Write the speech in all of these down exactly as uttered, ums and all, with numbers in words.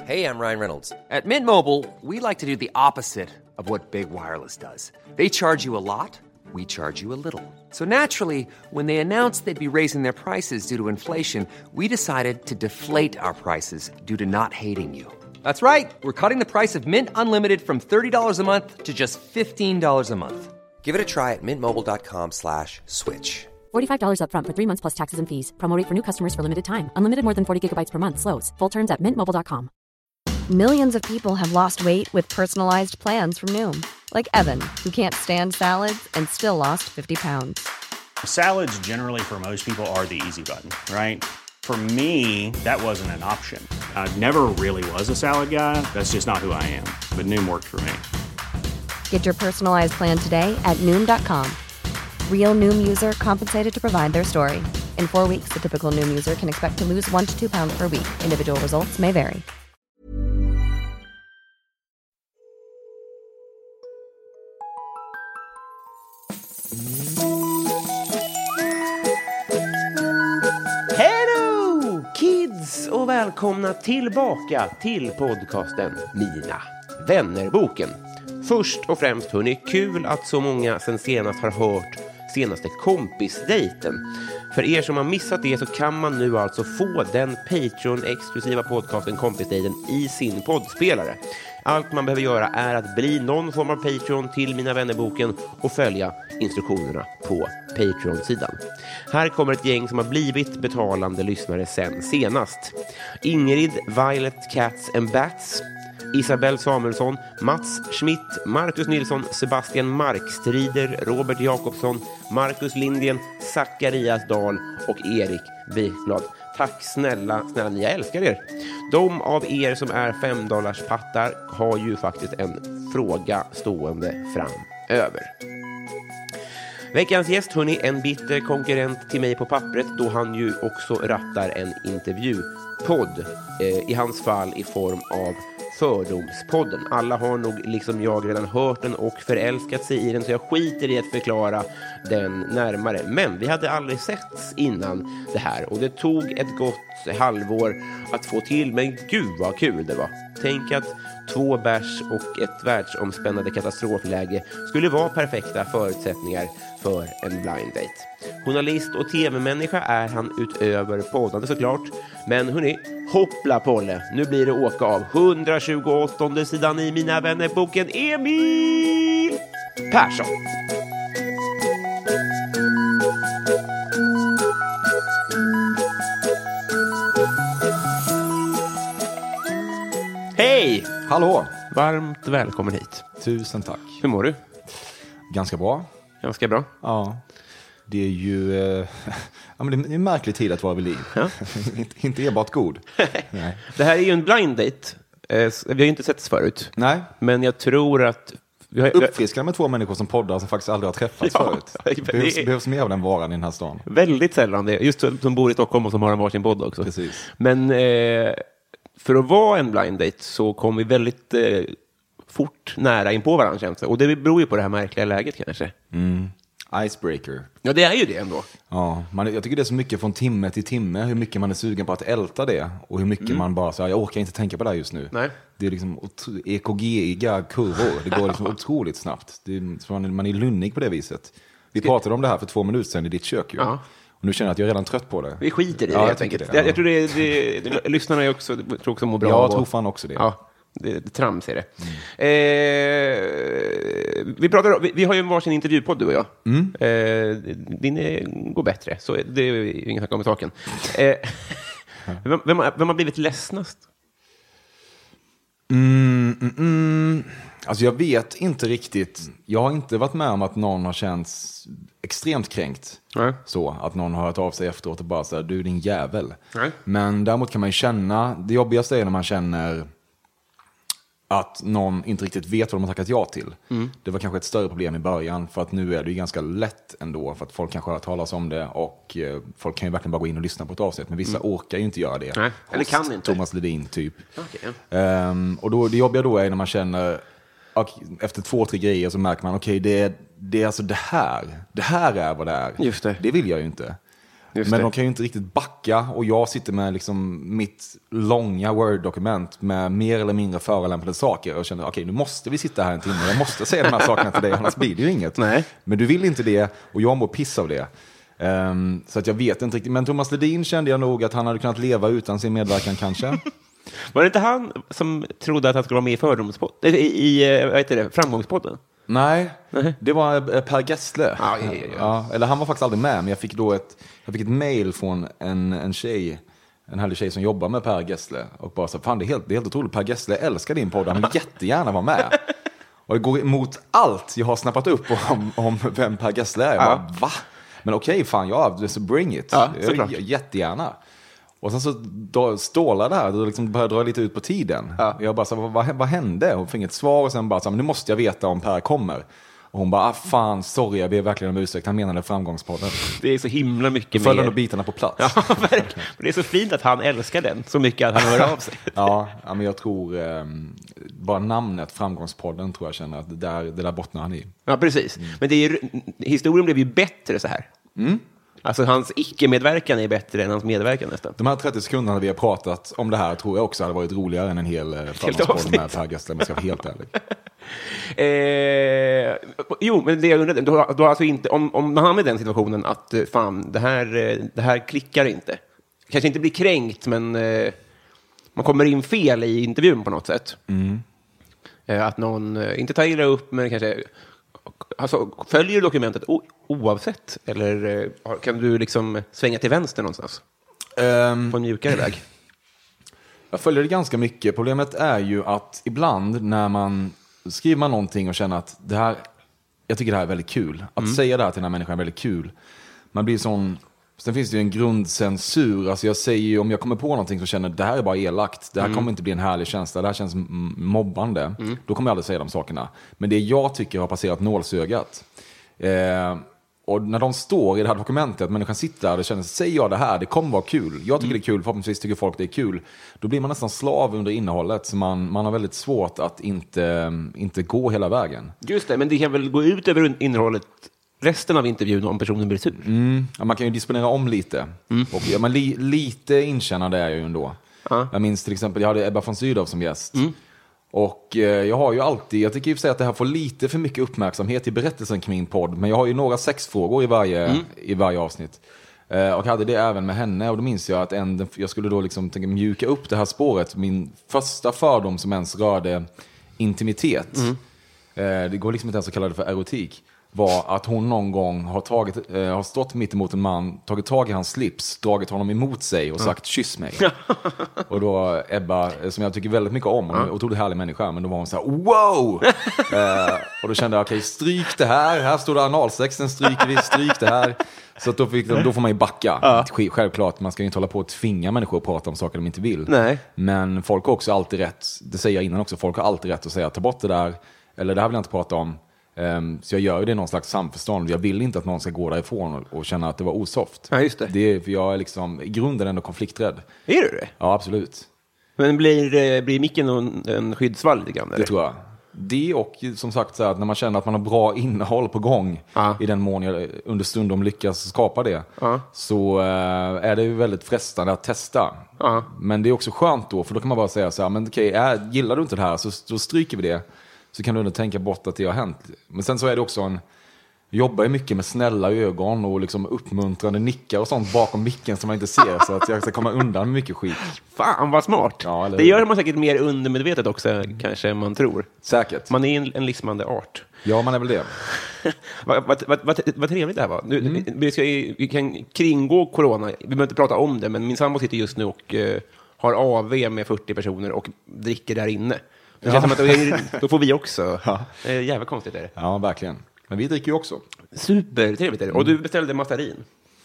Hey, I'm Ryan Reynolds. At Mint Mobile, we like to do the opposite of what Big Wireless does. They charge you a lot, we charge you a little. So naturally, when they announced they'd be raising their prices due to inflation, we decided to deflate our prices due to not hating you. That's right. We're cutting the price of Mint Unlimited from thirty dollars a month to just fifteen dollars a month. Give it a try at mintmobile.com slash switch. forty-five dollars up front for three months plus taxes and fees. Promo rate for new customers for limited time. Unlimited more than forty gigabytes per month slows. Full terms at mint mobile dot com. Millions of people have lost weight with personalized plans from Noom. Like Evan, who can't stand salads and still lost fifty pounds. Salads generally for most people are the easy button, right? For me, that wasn't an option. I never really was a salad guy. That's just not who I am. But Noom worked for me. Get your personalized plan today at Noom dot com. Real Noom user compensated to provide their story. In four weeks, the typical Noom user can expect to lose one to two pounds per week. Individual results may vary. Hello kids och välkomna tillbaka till podcasten Mina vännerboken. Först och främst hörni, kul att så många sen senast har hört senaste kompisdejten. För er som har missat det så kan man nu alltså få den Patreon-exklusiva podcasten Kompisdejten i sin poddspelare. Allt man behöver göra är att bli någon form av Patreon till Mina vännerboken och följa instruktionerna på Patreon-sidan. Här kommer ett gäng som har blivit betalande lyssnare sen senast. Ingrid, Violet, Cats and Bats, Isabel Samuelsson, Mats Schmidt, Marcus Nilsson, Sebastian Markstrider, Robert Jakobsson, Marcus Lindgren, Zacharias Dahl och Erik Wikblad. Tack snälla, snälla ni, jag älskar er. De av er som är fem dollars pattar har ju faktiskt en fråga stående framöver. Veckans gäst, hörni, en bitter konkurrent till mig på pappret då han ju också rattar en intervjupodd. Eh, I hans fall i form av Fördomspodden. Alla har nog liksom jag redan hört den och förälskat sig i den, så jag skiter i att förklara den närmare. Men vi hade aldrig setts innan det här och det tog ett gott halvår att få till, men gud vad kul det var. Tänk att två bärs och ett världsomspännande katastrofläge skulle vara perfekta förutsättningar för en blind date. Journalist och tv-människa är han utöver poddande såklart. Men hörni, hoppla Polle, nu blir det åka av hundratjugoåttonde sidan i Mina vännerboken, Emil Persson. Hej! Hallå! Varmt välkommen hit. Tusen tack. Hur mår du? Ganska bra. Ganska bra. Ja. Det är ju eh, ja, men det är en märklig tid att vara vid liv. Ja. inte, inte enbart god. Nej. Det här är ju en blind date. Eh, vi har ju inte setts förut. Nej. Men jag tror att vi har uppfriskande med två människor som poddar som faktiskt aldrig har träffats ja, förut. Det behövs, är... behövs mer av den varan i den här stan. Väldigt sällan det. Just som bor i Stockholm och som har en varsin podd också. Precis. Men eh, för att vara en blind date så kom vi väldigt eh, fort nära in på varandra, känns det. Och det beror ju på det här märkliga läget kanske. Mm. Icebreaker. Ja, det är ju det ändå. Ja, man, jag tycker det är så mycket från timme till timme, hur mycket man är sugen på att älta det och hur mycket mm. man bara säger jag orkar inte tänka på det här just nu. Nej. Det är liksom E K G-iga kurvor. Det går liksom otroligt snabbt. Det är, man, man är lunnig på det viset. Vi pratade om det här för två minuter sedan i ditt kök ju. Ja. Och nu känner jag att jag är redan trött på det. Vi skiter i det, ja, jag tänker det. Jag, jag tror det, det, det lyssnarna är också, tror också mår bra. Jag tror fan också det. Ja. Det, det trams är det. Mm. Eh, vi, pratar, vi, vi har ju varsin intervjupodd, du och jag. Mm. Eh, din är, går bättre, så det är inget snack om saken. Eh, vem, vem, vem har blivit ledsnast? Mm, mm, mm. Alltså jag vet inte riktigt. Jag har inte varit med om att någon har känts extremt kränkt. Nej. Så att någon har hört av sig efteråt och bara säger du är din jävel. Nej. Men däremot kan man ju känna, det jobbigaste är när man känner att någon inte riktigt vet vad de har tackat ja till. Mm. Det var kanske ett större problem i början, för att nu är det ju ganska lätt ändå, för att folk kanske har talas om det och eh, folk kan ju verkligen bara gå in och lyssna på ett avsnitt, men vissa mm. orkar ju inte göra det. Nej, eller kan inte. Thomas Ledin typ. Okay. Um, och då, det jobbiga då är när man känner okay, efter två, tre grejer så märker man okej, okay, det, är, det är alltså det här. Det här är vad det är. Just det. Det vill jag ju inte. Men de kan ju inte riktigt backa, och jag sitter med liksom mitt långa Word-dokument med mer eller mindre förolämpade saker och känner, okej, okay, nu måste vi sitta här en timme, jag måste säga de här sakerna till dig, annars blir det ju inget. Nej. Men du vill inte det, och jag mår piss av det. Um, så att jag vet inte riktigt, men Thomas Ledin kände jag nog att han hade kunnat leva utan sin medverkan kanske. Var det inte han som trodde att han skulle vara med i fördomspodden? I, i vad heter det, Framgångspodden? Nej, uh-huh. Det var Per Gessle. Ah, ja, ja, ja. Ja, eller han var faktiskt aldrig med, men jag fick då ett, jag fick ett mail från en, en tjej, en härlig tjej som jobbar med Per Gessle, och bara så, fan det är helt, det är helt otroligt, Per Gessle älskar din podd, han vill jättegärna vara med. Och det går emot allt jag har snappat upp om, om vem Per Gessle är. Jag bara, va? Men okej, okay, fan, ja, så bring it. Ja, jag, jättegärna. Och sen så då stålade det här, då liksom började dra lite ut på tiden. Ja. Jag bara så, vad, vad hände? Hon fick ett svar och sen bara så, men nu måste jag veta om Per kommer. Och hon bara, ah, fan, sorry, jag ber verkligen om ursäkt. Han menade Framgångspodden. Det är så himla mycket mer. Följer de bitarna på plats. Ja, verkligen. Det är så fint att han älskar den så mycket att han hör av sig. ja, ja, men jag tror eh, bara namnet Framgångspodden tror jag känner att det där, det där bottnar han i. Ja, precis. Mm. Men det är, historien blev ju bättre så här. Mm. Alltså hans icke-medverkan är bättre än hans medverkan nästan. De här trettio sekunderna vi har pratat om det här tror jag också hade varit roligare än en hel eh, Framgångspodden med Per Gessle, om jag ska vara helt ärlig. Eh, jo, men det jag undrar, du har, du har alltså inte, om, om man hamnar i den situationen att fan, det här, det här klickar inte. Kanske inte blir kränkt, men eh, man kommer in fel i intervjun på något sätt. Mm. Eh, att någon, eh, inte tar illa upp, men kanske alltså, följer dokumentet o- oavsett? Eller eh, kan du liksom svänga till vänster någonstans? Um, på en mjukare väg? Jag följer det ganska mycket. Problemet är ju att ibland när man skriver man någonting och känner att det här, jag tycker det här är väldigt kul. Att mm. säga det här till den här människan är väldigt kul. Man blir sån, sen finns det ju en grundcensur. Alltså jag säger ju, om jag kommer på någonting så känner det här är bara elakt. Det här mm. kommer inte bli en härlig känsla. Det här känns mobbande. Mm. Då kommer jag aldrig säga de sakerna. Men det jag tycker har passerat nålsögat. Eh, och när de står i det här dokumentet, människan sitter där och känner, säger jag det här, det kommer vara kul. Jag tycker mm. det är kul, förhoppningsvis tycker folk det är kul. Då blir man nästan slav under innehållet. Så man, man har väldigt svårt att inte, inte gå hela vägen. Just det, men det kan väl gå ut över innehållet resten av intervjun om personen blir sur. Mm. Ja, man kan ju disponera om lite. Mm. Och ja, men li, lite inkännande är jag ju ändå. Uh-huh. Jag minns till exempel, jag hade Ebba von Sydow som gäst. Mm. Och eh, jag har ju alltid, jag tycker i och för sig att det här får lite för mycket uppmärksamhet i berättelsen kring min podd. Men jag har ju några sexfrågor i varje, mm. i varje avsnitt. Eh, och hade det även med henne. Och då minns jag att en, jag skulle då liksom tänka mjuka upp det här spåret. Min första fördom som ens rörde intimitet. Mm. Eh, det går liksom inte ens att kalla det för erotik. Var att hon någon gång har, tagit, eh, har stått mitt emot en man, tagit tag i hans slips, dragit honom emot sig och sagt kyss mig. Och då Ebba, som jag tycker väldigt mycket om, hon är en otroligt härlig människa, men då var hon så här, wow! eh, och då kände jag, okej, okay, stryk det här, här står det analsexen, stryker vi, stryk det här. Så att då, fick, då får man ju backa. Ja. Självklart, man ska ju inte hålla på att tvinga människor att prata om saker de inte vill. Nej. Men folk har också alltid rätt, det säger jag innan också, folk har alltid rätt att säga, ta bort det där, eller det här vill jag inte prata om. Um, så jag gör ju det i någon slags samförstånd. Jag vill inte att någon ska gå därifrån och, och känna att det var osoft. Ja, just det. Det är, för jag är liksom i grunden ändå konflikträdd. Är du det? Ja, absolut. Men blir, blir micken en, en skyddsvall lite grann? Eller? Det tror jag. Det och som sagt så här, att när man känner att man har bra innehåll på gång, ah. i den mån jag under stundom lyckas skapa det, ah. så uh, är det ju väldigt frestande att testa. Ah. Men det är också skönt då, för då kan man bara säga så här, men okej, okay, gillar du inte det här så, så stryker vi det. Så kan du ändå tänka bort att det har hänt. Men sen så är det också en... Jag jobbar ju mycket med snälla ögon och liksom uppmuntrande nickar och sånt bakom micken som man inte ser. Så att jag ska komma undan med mycket skit. Fan vad smart. Ja, det gör man säkert mer undermedvetet också, kanske än man tror. Säkert. Man är en, en livsmande art. Ja, man är väl det. vad, vad, vad, vad, vad trevligt det här var. Nu, mm. vi, ska, vi kan kringgå corona. Vi behöver inte prata om det, men min sambo sitter just nu och uh, har A V med fyrtio personer och dricker där inne. Det känns ja. som att då får vi också. Ja. Det är jävla konstigt är det. Ja, verkligen. Men vi dricker ju också. Supertrevligt är det. Och du beställde massarin.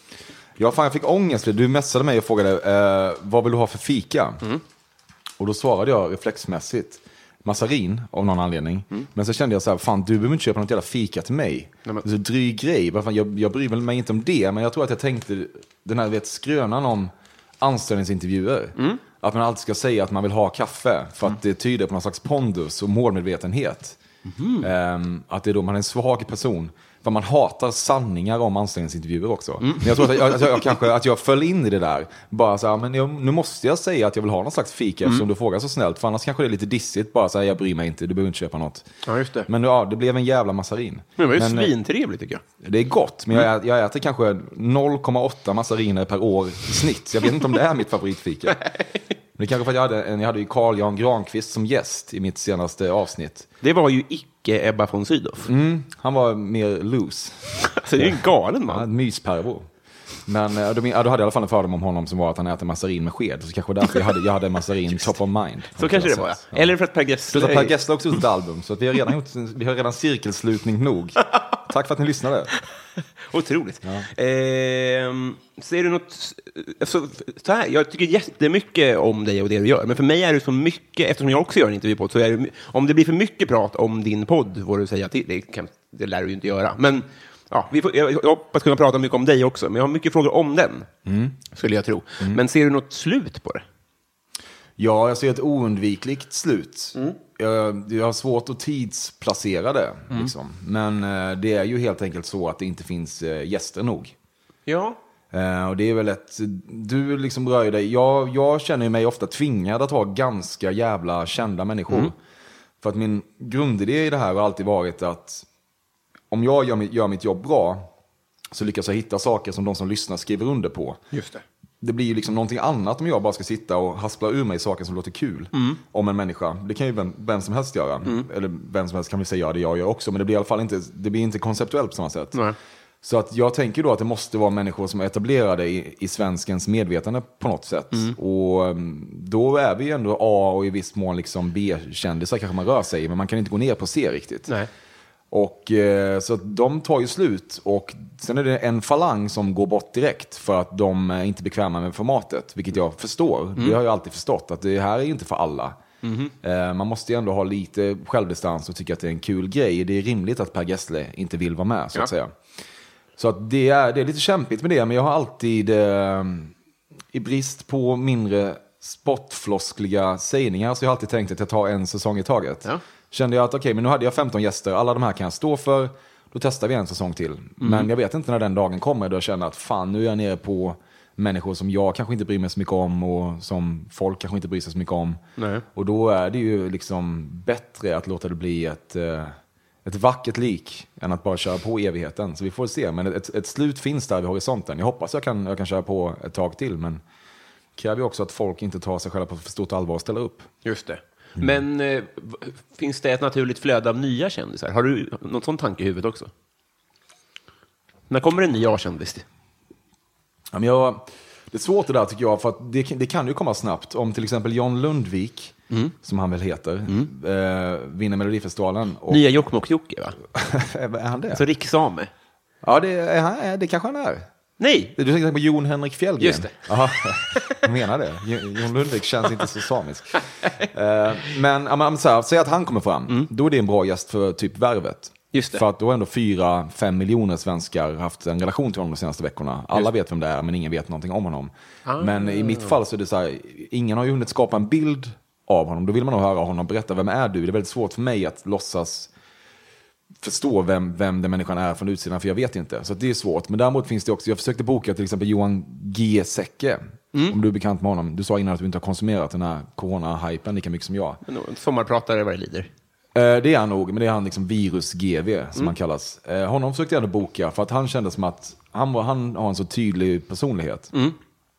Ja, fan jag fick ångest. Du messade mig och frågade eh, vad vill du ha för fika? Mm. Och då svarade jag reflexmässigt massarin av någon anledning. Mm. Men så kände jag så här, fan du behöver inte köpa något jävla fika till mig. Nej, men... Så dryg grej. Fan, jag, jag bryr mig inte om det. Men jag tror att jag tänkte den här vet, skrönan om anställningsintervjuer. Mm. Att man alltid ska säga att man vill ha kaffe. För att det tyder på någon slags pondus och målmedvetenhet. Mm. Um, att det är då man är en svag person. För man hatar sanningar om anställningsintervjuer också. Mm. Men jag tror att jag, att, jag, jag, kanske, att jag föll in i det där. Bara så här, men jag, nu måste jag säga att jag vill ha någon slags fika mm. eftersom du frågar så snällt. För annars kanske det är lite dissigt. Bara så här, jag bryr mig inte, du behöver inte köpa något. Ja, just det. Men ja, det blev en jävla massarin. Men det var ju men, svintrevligt tycker jag. Det är gott, men jag, jag äter kanske noll komma åtta massariner per år i snitt. Så jag vet inte om det är mitt favoritfika. Men det kanske för att jag hade, en, jag hade ju Carl Jan Granqvist som gäst i mitt senaste avsnitt. Det var ju icke Ebba von Sydow. Mm, han var mer loose. Alltså det är ju en galen man. Ja, en myspervo. Men då, då hade jag i alla fall en fördom om honom som var att han äter massarin med sked. Så kanske därför jag hade, jag hade massarin top of mind. Så kanske det var, ja. Eller för att Per Gessle... Per Gessle också ett album. Så att vi, har redan gjort, vi har redan cirkelslutning nog. Tack för att ni lyssnade. Otroligt. Ja. Eh, ser du något... Alltså, så här, jag tycker jättemycket om dig och det du gör. Men för mig är det så mycket, eftersom jag också gör en intervjupodd, så är det, om det blir för mycket prat om din podd, vad du säger till, det, kan, det lär du ju inte göra. Men ja, vi får, jag, jag hoppas kunna prata mycket om dig också. Men jag har mycket frågor om den, mm. skulle jag tro. Mm. Men ser du något slut på det? Ja, jag ser ett oundvikligt slut. Mm. Jag, jag har svårt att tidsplacera det. Mm. Liksom. Men eh, det är ju helt enkelt så att det inte finns eh, gäster nog. Ja. Eh, och det är väl ett... Du liksom rör dig... Jag, jag känner mig ofta tvingad att ha ganska jävla kända människor. Mm. För att min grundidé i det här har alltid varit att om jag gör, gör mitt jobb bra så lyckas jag hitta saker som de som lyssnar skriver under på. Just det. Det blir ju liksom någonting annat om jag bara ska sitta och haspla ur mig saker som låter kul mm. om en människa. Det kan ju vem, vem som helst göra. Mm. Eller vem som helst kan vi säga, ja, det jag gör också. Men det blir i alla fall inte, det blir inte konceptuellt på samma sätt. Nej. Så att jag tänker då att det måste vara människor som är etablerade i, i svenskens medvetande på något sätt. Mm. Och då är vi ändå A och i viss mån liksom B-kändisar kanske man rör sig i. Men man kan inte gå ner på C riktigt. Nej. Och eh, så att de tar ju slut och sen är det en falang som går bort direkt för att de är inte bekväma med formatet, vilket jag förstår. Mm. Det har jag alltid förstått att det här är inte för alla. Mm. Eh, man måste ju ändå ha lite självdistans och tycka att det är en kul grej. Det är rimligt att Per Gessle inte vill vara med, så att ja. säga. Så att det är, det är lite kämpigt med det, men jag har alltid eh, i brist på mindre spottfloskliga sägningar så jag har alltid tänkt att jag tar en säsong i taget. Ja. Kände jag att okej, okay, men nu hade jag femton gäster. Alla de här kan jag stå för. Då testar vi en säsong till. Mm. Men jag vet inte när den dagen kommer då jag känner att fan, nu är jag nere på människor som jag kanske inte bryr mig så mycket om och som folk kanske inte bryr sig så mycket om. Nej. Och då är det ju liksom bättre att låta det bli ett, ett vackert lik än att bara köra på evigheten. Så vi får se. Men ett, ett slut finns där vid horisonten. Jag hoppas jag kan, jag kan köra på ett tag till. Men kräver ju också att folk inte tar sig själva på för stort allvar och ställer upp. Just det. Mm. Men eh, finns det ett naturligt flöde av nya kändisar? Har du någon sån tanke i huvudet också? När kommer en ny A-kändis? Ja, men jag, det är svårt det där tycker jag, för att det, det kan ju komma snabbt. Om till exempel John Lundvik, mm. som han väl heter, mm. eh, vinner Melodifestivalen. Och... Nya Jokkmokk-Jocke, va? Är han det? Så Riksame. Ja, det, är han, det kanske han är. Nej! Du tänker på Jon Henrik Fjällgren. Just det. Aha, jag menar det. Jon Lundvik känns inte så samisk. uh, men om så här, säg att han kommer fram. Mm. Då är det en bra gäst för typ Värvet. Just det. För att då har ändå fyra, fem miljoner svenskar haft en relation till honom de senaste veckorna. Alla Just. vet vem det är, men ingen vet någonting om honom. Ah. Men i mitt fall så är det så här, ingen har ju hunnit skapa en bild av honom. Då vill man nog höra honom berätta, vem är du? Det är väldigt svårt för mig att låtsas förstå vem, vem den människan är från utsidan, för jag vet inte. Så det är svårt. Men däremot finns det också, jag försökte boka till exempel Johan G. Säcke, mm. om du är bekant med honom. Du sa innan att du inte har konsumerat den här corona-hypen lika mycket som jag. En sommarpratare vad det lider. Eh, det är han nog, men det är han liksom virus-G V som mm. han kallas. Eh, honom försökte jag ändå boka för att han kände som att han, var, han har en så tydlig personlighet. Mm.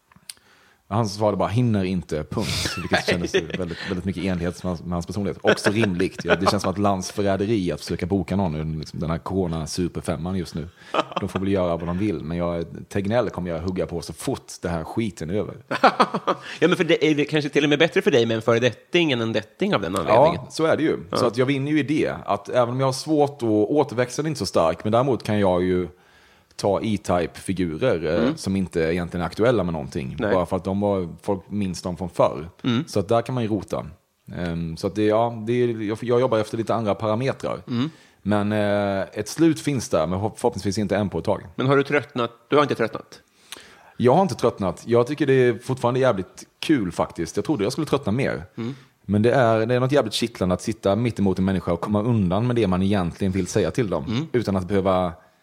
Han svarade bara, hinner inte, punkt. Vilket kändes väldigt, väldigt mycket enhet med hans personlighet. Också rimligt. Ja, det känns som att landsförräderi att försöka boka någon liksom den här corona-superfemman just nu. De får väl göra vad de vill. Men jag, Tegnell kommer jag hugga på så fort det här skiten är över. Ja, men för det är det kanske till och med bättre för dig med en föredetting än en detting av den anledningen. Ja, så är det ju. Ja. Så att jag vinner ju i det. Att även om jag har svårt att återväxla inte så stark. Men däremot kan jag ju ta E-Type-figurer mm. eh, som inte egentligen är aktuella med någonting. Nej. Bara för att de var, folk minns dem från förr. Mm. Så att där kan man ju rota. Um, så att det, ja, det är, jag, jag jobbar efter lite andra parametrar. Mm. Men eh, ett slut finns där, men förhoppningsvis inte än på ett tag. Men har du tröttnat? Du har inte tröttnat? Jag har inte tröttnat. Jag tycker det är fortfarande jävligt kul faktiskt. Jag trodde jag skulle tröttna mer. Mm. Men det är, det är något jävligt kittlande att sitta mitt emot en människa och komma undan med det man egentligen vill säga till dem. Mm. Utan att behöva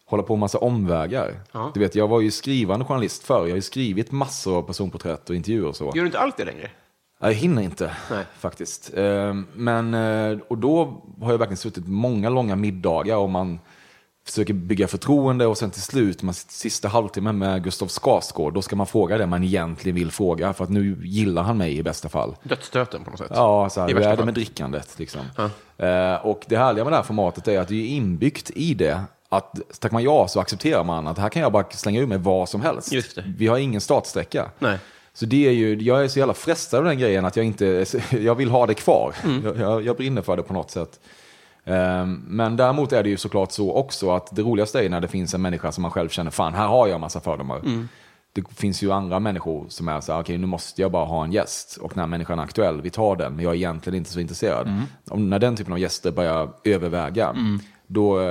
hålla på en massa omvägar. Ja. Du vet, jag var ju skrivande journalist förr. Jag har ju skrivit massor av personporträtt och intervjuer och så. Gör du inte allt det längre? Jag hinner inte, Nej. faktiskt. Men, och då har jag verkligen suttit många långa middagar och man försöker bygga förtroende och sen till slut, man sista halvtimmen med Gustav Skarsgård, då ska man fråga det man egentligen vill fråga, för att nu gillar han mig i bästa fall. Dödsstöten på något sätt. Ja, så här, I hur är det fall. med drickandet liksom. Ja. Och det härliga med det här formatet är att det är inbyggt i det att tackar man ja så accepterar man att här kan jag bara slänga ur mig vad som helst. Just det. Vi har ingen startsträcka. Nej. Så det är ju, jag är så jävla frestad av den grejen att jag inte, jag vill ha det kvar. Mm. Jag, jag, jag brinner för det på något sätt. Um, men däremot är det ju såklart så också att det roligaste är när det finns en människa som man själv känner, fan här har jag en massa fördomar. Mm. Det finns ju andra människor som är så här, okej okay, nu måste jag bara ha en gäst och när människan är aktuell, vi tar den, men jag är egentligen inte så intresserad. Mm. Om, när den typen av gäster börjar överväga, mm. då,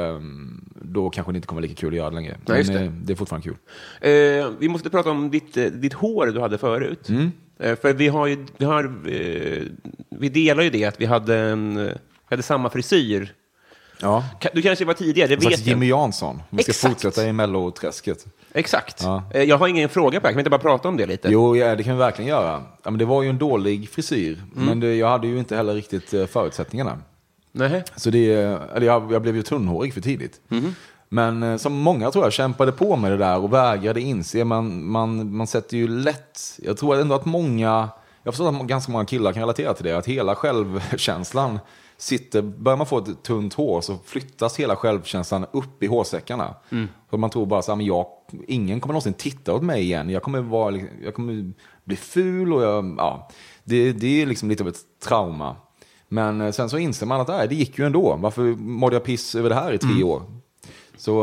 då kanske det inte kommer vara lika kul att göra det längre. Men Nej, det. det är fortfarande kul. Eh, vi måste prata om ditt, ditt hår du hade förut. Mm. Eh, för vi har ju, vi, har, eh, vi delar ju det att vi hade, en, vi hade samma frisyr. Ja. Du kanske var tidigare, det vet jag. Jimmy Jansson. Vi ska Exakt. fortsätta i Melloträsket. Exakt. Ja. Jag har ingen fråga på det, kan vi inte bara prata om det lite? Jo, ja, det kan vi verkligen göra. Ja, men det var ju en dålig frisyr, mm. men det, jag hade ju inte heller riktigt förutsättningarna. Nej. Så det, eller jag, jag blev ju tunnhårig för tidigt. Mm. Men som många tror jag kämpade på med det där och vägrade inse. Man, man, man sätter ju lätt, jag tror ändå att många, jag förstår att ganska många killar kan relatera till det, att hela självkänslan sitter, börjar man få ett tunt hår så flyttas hela självkänslan upp i hårsäckarna. Mm. Och man tror bara så här, men jag, ingen kommer någonsin titta åt mig igen. Jag kommer, vara, jag kommer bli ful och jag, ja, det, det är liksom lite av ett trauma. Men sen så inser man att nej, det gick ju ändå. Varför mådde jag piss över det här i tre mm. år? Så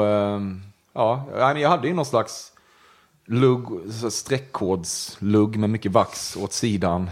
ja, jag hade ju någon slags lugg, streckkodslugg med mycket vax åt sidan.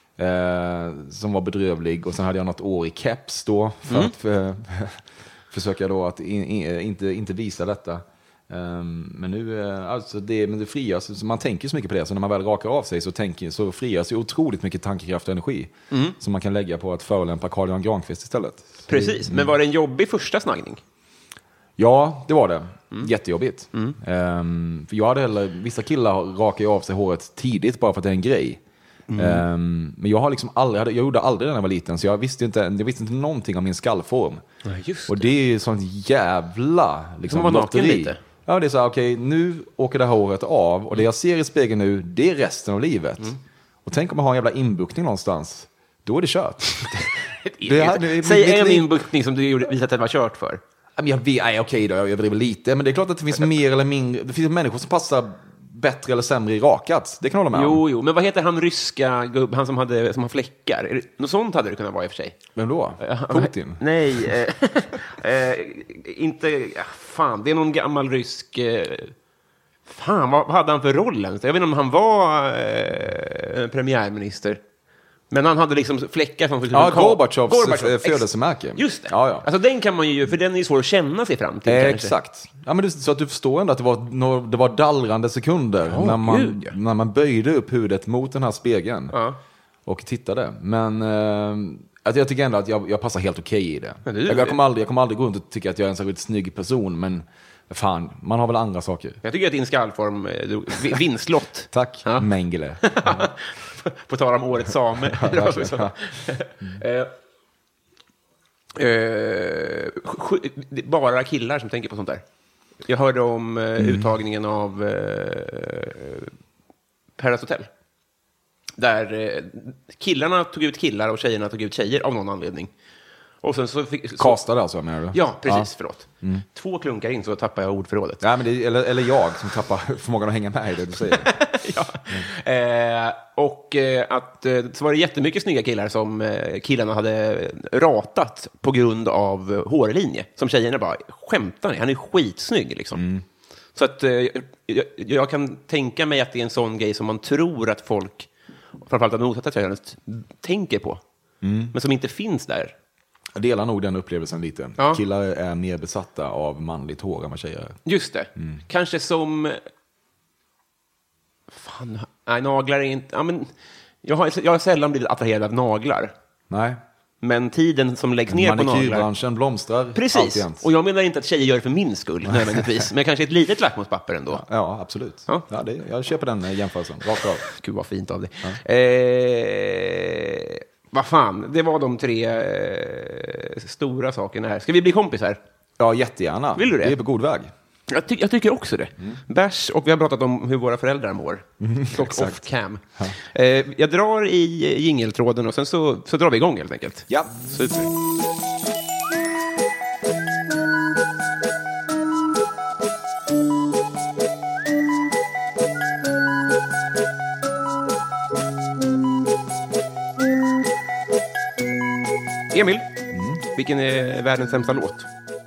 Eh, som var bedrövlig, och sen hade jag något år i keps då för mm. att för, försöka då att in, in, inte, inte visa detta. Um, men nu uh, alltså det, men det frigörs, så man tänker så mycket på det, så när man väl rakar av sig så, tänker, så frigörs ju otroligt mycket tankekraft och energi mm. som man kan lägga på att förolämpa Carl Johan Granqvist istället. Så precis, det, men var det en jobbig första snaggning? Ja, det var det. Mm. Jättejobbigt. Mm. Um, för jag hade heller, vissa killar rakar ju av sig håret tidigt bara för att det är en grej. Mm. Um, men jag har liksom aldrig, jag gjorde aldrig det när jag var liten, så jag visste inte, jag visste inte någonting om min skallform. Ja, just det. Och det är ju sånt jävla liksom, som lotteri. Lite. Ja, det är så här, okej, okay, nu åker det här håret av och det jag ser i spegeln nu, det är resten av livet. Mm. Och tänk om jag har en jävla inbuktning någonstans, då är det kört. det här, det, Säg en inbuktning som du visade att det var kört för. Jag vet, nej, okej då, jag överdriver lite, men det är klart att det finns mer eller mindre, det finns människor som passar bättre eller sämre i rakat. Det kan jag hålla med om. Jo, jo, men vad heter han ryska gubb, han som hade som har fläckar? Något sånt hade det kunnat vara i och för sig. Vem då? Putin? Nej, eh, eh, inte, fan, det är någon gammal rysk, eh, fan, vad, vad hade han för roll ens? Jag vet inte om han var eh, premiärminister. Men han hade liksom fläckar som... Ja, Gorbatjovs födelsemärke. Just det. Ja, ja. Alltså den kan man ju... För den är ju svår att känna sig fram till. Eh, exakt. Ja, men det, så att du förstår ändå att det var, det var dallrande sekunder oh, när, man, Gud, ja. när man böjde upp huvudet mot den här spegeln ja. och tittade. Men eh, att jag tycker ändå att jag, jag passar helt okej i det. det jag, jag, kommer aldrig, jag kommer aldrig gå runt och tycka att jag är en särskilt snygg person, men fan, man har väl andra saker. Jag tycker att din skallform är vinstlott. Tack, ja. Mengele. På tal om årets same. Ja, ja. eh, eh, bara killar som tänker på sånt där. Jag hörde om eh, mm. uttagningen av eh, Paradise Hotel. Där eh, killarna tog ut killar och tjejerna tog ut tjejer av någon anledning. Och sen så fick... Så... Kastade alltså, menar du? Ja, precis, ja. Förlåt. Mm. Två klunkar in så tappar jag ordförrådet. Ja, men det, eller, eller jag som tappar förmågan att hänga med i det du säger. ja. eh, och eh, att eh, så var det jättemycket snygga killar som eh, killarna hade ratat på grund av eh, hårlinje. Som tjejerna bara, skämtar ni? Han är skitsnygg liksom. Mm. Så att eh, jag, jag kan tänka mig att det är en sån grej som man tror att folk, framförallt att motsatta könet, tänker på. Mm. Men som inte finns där. Jag delar nog den upplevelsen lite. Ja. Killar är mer besatta av manligt hår än vad tjejer är. Just det. Mm. Kanske som... Fan, nej, naglar är inte... Ja, men jag, har, jag har sällan blivit attraherad av naglar. Nej. Men tiden som läggs ner på naglar... Manikyrbranschen blomstrar. Precis. Och jag menar inte att tjejer gör det för min skull, nödvändigtvis. Men kanske ett litet lackmuspapper ändå. Ja, absolut. Ja. Ja, det, jag köper den jämförelsen. Rakt av. Gud, vad fint av det. Ja. Eh, vad fan, det var de tre eh, stora sakerna här. Ska vi bli kompisar? Ja, jättegärna. Vill du det? Vi är på god väg. Jag, ty- jag tycker också det. Mm. Bärs, och vi har pratat om hur våra föräldrar mår. Mm, och off-cam. Ja. Eh, jag drar i jingeltråden och sen så, så drar vi igång helt enkelt. Ja. Så, så. Emil, mm. vilken är världens sämsta låt?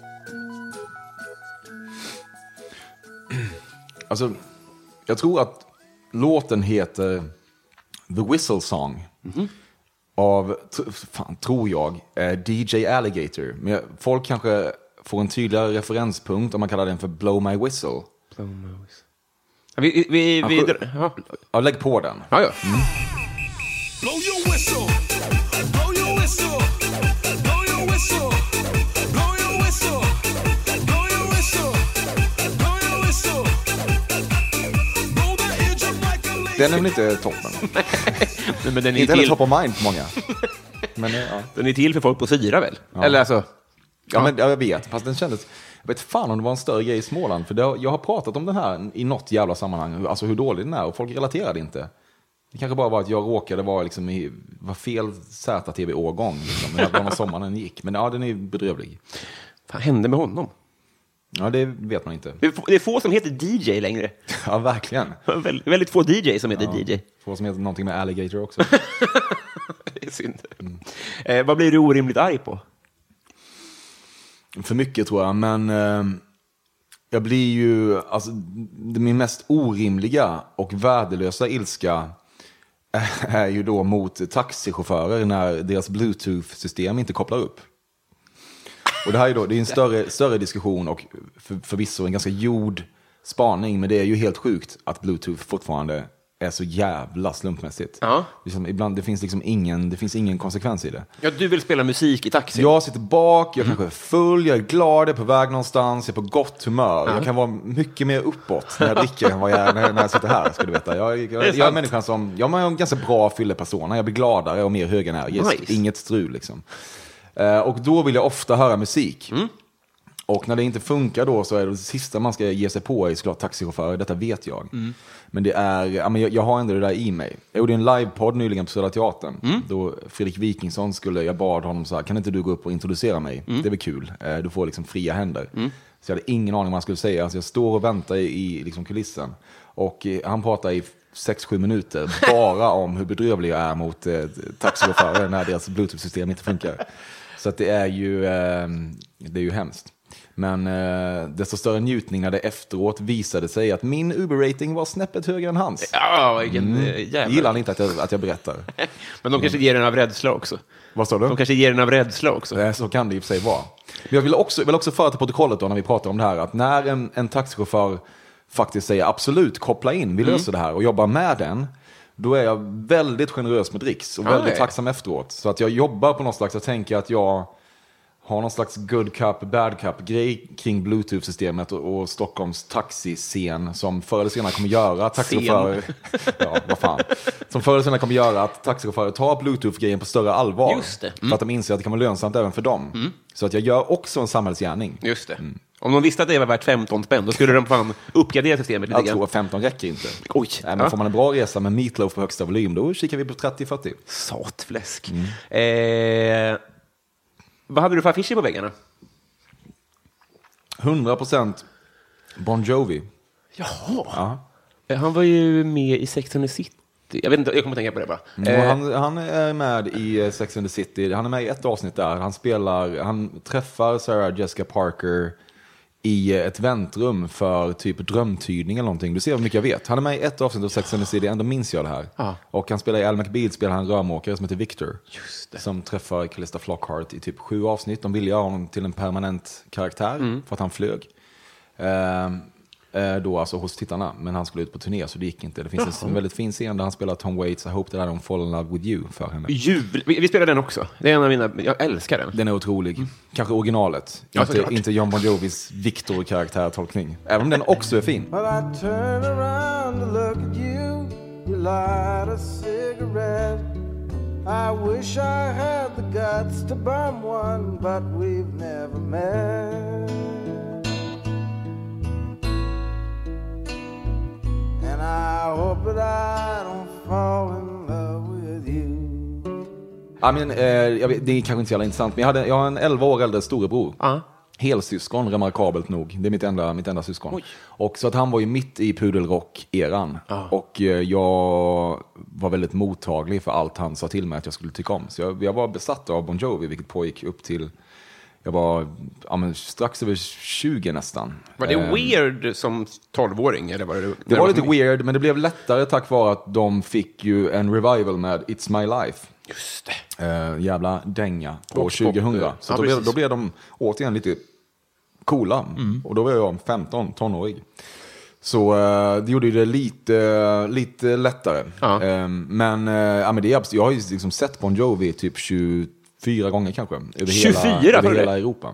Alltså, jag tror att låten heter The Whistle Song. Mm-hmm. Av, fan, tror jag, D J Alligator. Men folk kanske får en tydligare referenspunkt om man kallar den för Blow My Whistle. Blow My Whistle. Vi, vi, vi, vi, ja. Ja, lägg på den. Ja, ja. Mm. Blow your whistle. Blow your whistle. Blow your whistle. Blow your whistle. Blow your whistle. Blow your whistle. Blow the edge of like a lazy. Den är väl inte toppen. Nej, men den är inte till... heller top of mind för många. Men, ja. Den är till för folk på fyra väl? Ja. Eller alltså... Ja, ja. Men, jag vet. Fast den kändes... Jag vet fan om det var en större grej i Småland. För det, jag har pratat om den här i något jävla sammanhang. Alltså hur dålig den är. Och folk relaterade inte. Det kanske bara var att jag råkade vara liksom i... var fel Z T V-årgång. Liksom, när det var sommaren gick. Men ja, den är bedrövlig. Vad hände med honom? Ja, det vet man inte. Det är, få, det är få som heter D J längre. Ja, verkligen. Vä- väldigt få D J som heter ja, D J. Få som heter någonting med Alligator också. Det är synd. Mm. Eh, vad blir du orimligt arg på? För mycket tror jag, men eh, jag blir ju, alltså min mest orimliga och värdelösa ilska är ju då mot taxichaufförer när deras Bluetooth-system inte kopplar upp. Och det här är då, det är en större, större diskussion och för, förvisso en ganska gjord spaning, men det är ju helt sjukt att Bluetooth fortfarande är så jävla slumpmässigt. Ja. Liksom, ibland, det finns liksom ingen, det finns ingen konsekvens i det. Ja, du vill spela musik i taxi. Jag sitter bak, jag kanske är full, jag är glad, jag är på väg någonstans, jag är på gott humör. Ja. Jag kan vara mycket mer uppåt när jag dricker än vad jag är när, när jag sitter här, ska du veta. Jag, jag, jag, jag är människan som, jag är en ganska bra fyllepersona, jag blir gladare och mer högenergisk. Nice. Inget strul liksom. Uh, och då vill jag ofta höra musik. Mm. Och när det inte funkar då så är det, det sista man ska ge sig på är såklart taxichaufförer, detta vet jag. Mm. Men det är, ja, men jag, jag har ändå det där i mig. Jag gjorde en livepodd nyligen på Södra Teatern. Mm. Då Fredrik Wikingsson skulle, jag bad honom så här, kan inte du gå upp och introducera mig? Mm. Det är väl kul, du får liksom fria händer. Mm. Så jag hade ingen aning vad han skulle säga. Alltså jag står och väntar i, i liksom kulissen. Och eh, han pratar i sex sju minuter bara om hur bedrövlig jag är mot eh, taxichaufförer när deras Bluetooth-system inte funkar. Så att det är ju, eh, det är ju hemskt. Men eh, desto större njutning när det efteråt visade sig att min Uber-rating var snäppet högre än hans. Ja, vilken mm. jävla... Gillar han inte att jag, att jag berättar. Men de kanske ger den av rädsla också. Vad står du? De kanske ger den av rädsla också. Ja, så kan det i och för sig vara. Men jag vill också, vill också föra till protokollet då när vi pratar om det här. Att när en, en taxichaufför faktiskt säger absolut, koppla in, vi löser mm. det här och jobbar med den. Då är jag väldigt generös med dricks och ah, väldigt nej. tacksam efteråt. Så att jag jobbar på något slags, jag tänker att jag har någon slags good cup, bad cup-grej kring Bluetooth-systemet och, och Stockholms taxiscen som förr eller senare kommer göra att taxichaufförer, ja, vad fan, som förr eller senare kommer göra att taxichaufförer tar Bluetooth-grejen på större allvar. Just det. Mm. För att de inser att det kan vara lönsamt även för dem. Mm. Så att jag gör också en samhällsgärning. Just det. Mm. Om de visste att det var värt femton spänn, då skulle de fan uppgradera systemet lite Jag grann. tror att femton räcker inte. Oj. Nej, men ja. får man en bra resa med meatloaf på högsta volym, då kikar vi på trettio fyrtio. Satfläsk. Mm. Eh, vad hade du för affischer på väggarna? hundra procent Bon Jovi. Jaha. Ja. Han var ju med i Sex and the City. Jag vet inte, jag kommer att tänka på det bara. Mm, eh. han, han är med i Sex and the City. Han är med i ett avsnitt där. Han spelar, han träffar Sarah Jessica Parker i ett väntrum för typ drömtydning eller någonting. Du ser hur mycket jag vet. Han är med i ett avsnitt av Sex and the City, ändå minns jag det här. Ah. Och han spelar i Al McBeal, spelar han en rörmåkare som heter Victor. Just det. Som träffar Calista Flockhart i typ sju avsnitt. De ville göra honom till en permanent karaktär mm. för att han flög. Uh, eh, då alltså hos tittarna, men han skulle ut på turné så det gick inte. Det finns Jaha. en väldigt fin scen där han spelar Tom Waits I hope that I don't fall in love with you för henne. Jubel. Vi, vi spelar den också. Det är en av mina, jag älskar den. Den är otrolig. Mm. Kanske originalet. Ja, inte, inte John Bon Jovis Victor-karaktärtolkning. Även om den också är fin. Well, I turn around to look at you. You light a cigarette. I wish I had the guts to burn one, but we've never met. And I hope that I don't fall in love with you. Ja, men, eh, jag vet, det är kanske inte så jävla intressant, men jag, hade, jag har en elva år äldre storebror. Uh-huh. Helsyskon, remarkabelt nog. Det är mitt enda, mitt enda syskon. Oj. Och så att han var ju mitt i pudelrock-eran. Ah. Och eh, jag var väldigt mottaglig för allt han sa till mig att jag skulle tycka om. Så jag, jag var besatt av Bon Jovi, vilket pågick upp till... Jag var ja, men strax över tjugo nästan. Var det eh, weird som tolvåring? Eller var det, det var lite weird, men det blev lättare tack vare att de fick ju en revival med It's My Life. Just det. Eh, jävla dänga på pop, tjugohundra. Pop, så ja, då, blev, då blev de återigen lite coola. Mm. Och då var jag femton, tonårig. Så eh, det gjorde det lite, lite lättare. Ja. Eh, men, eh, ja, men det är, jag har ju liksom sett Bon Jovi typ tjugofyra gånger kanske. Över tjugofyra hela, över hela Europa.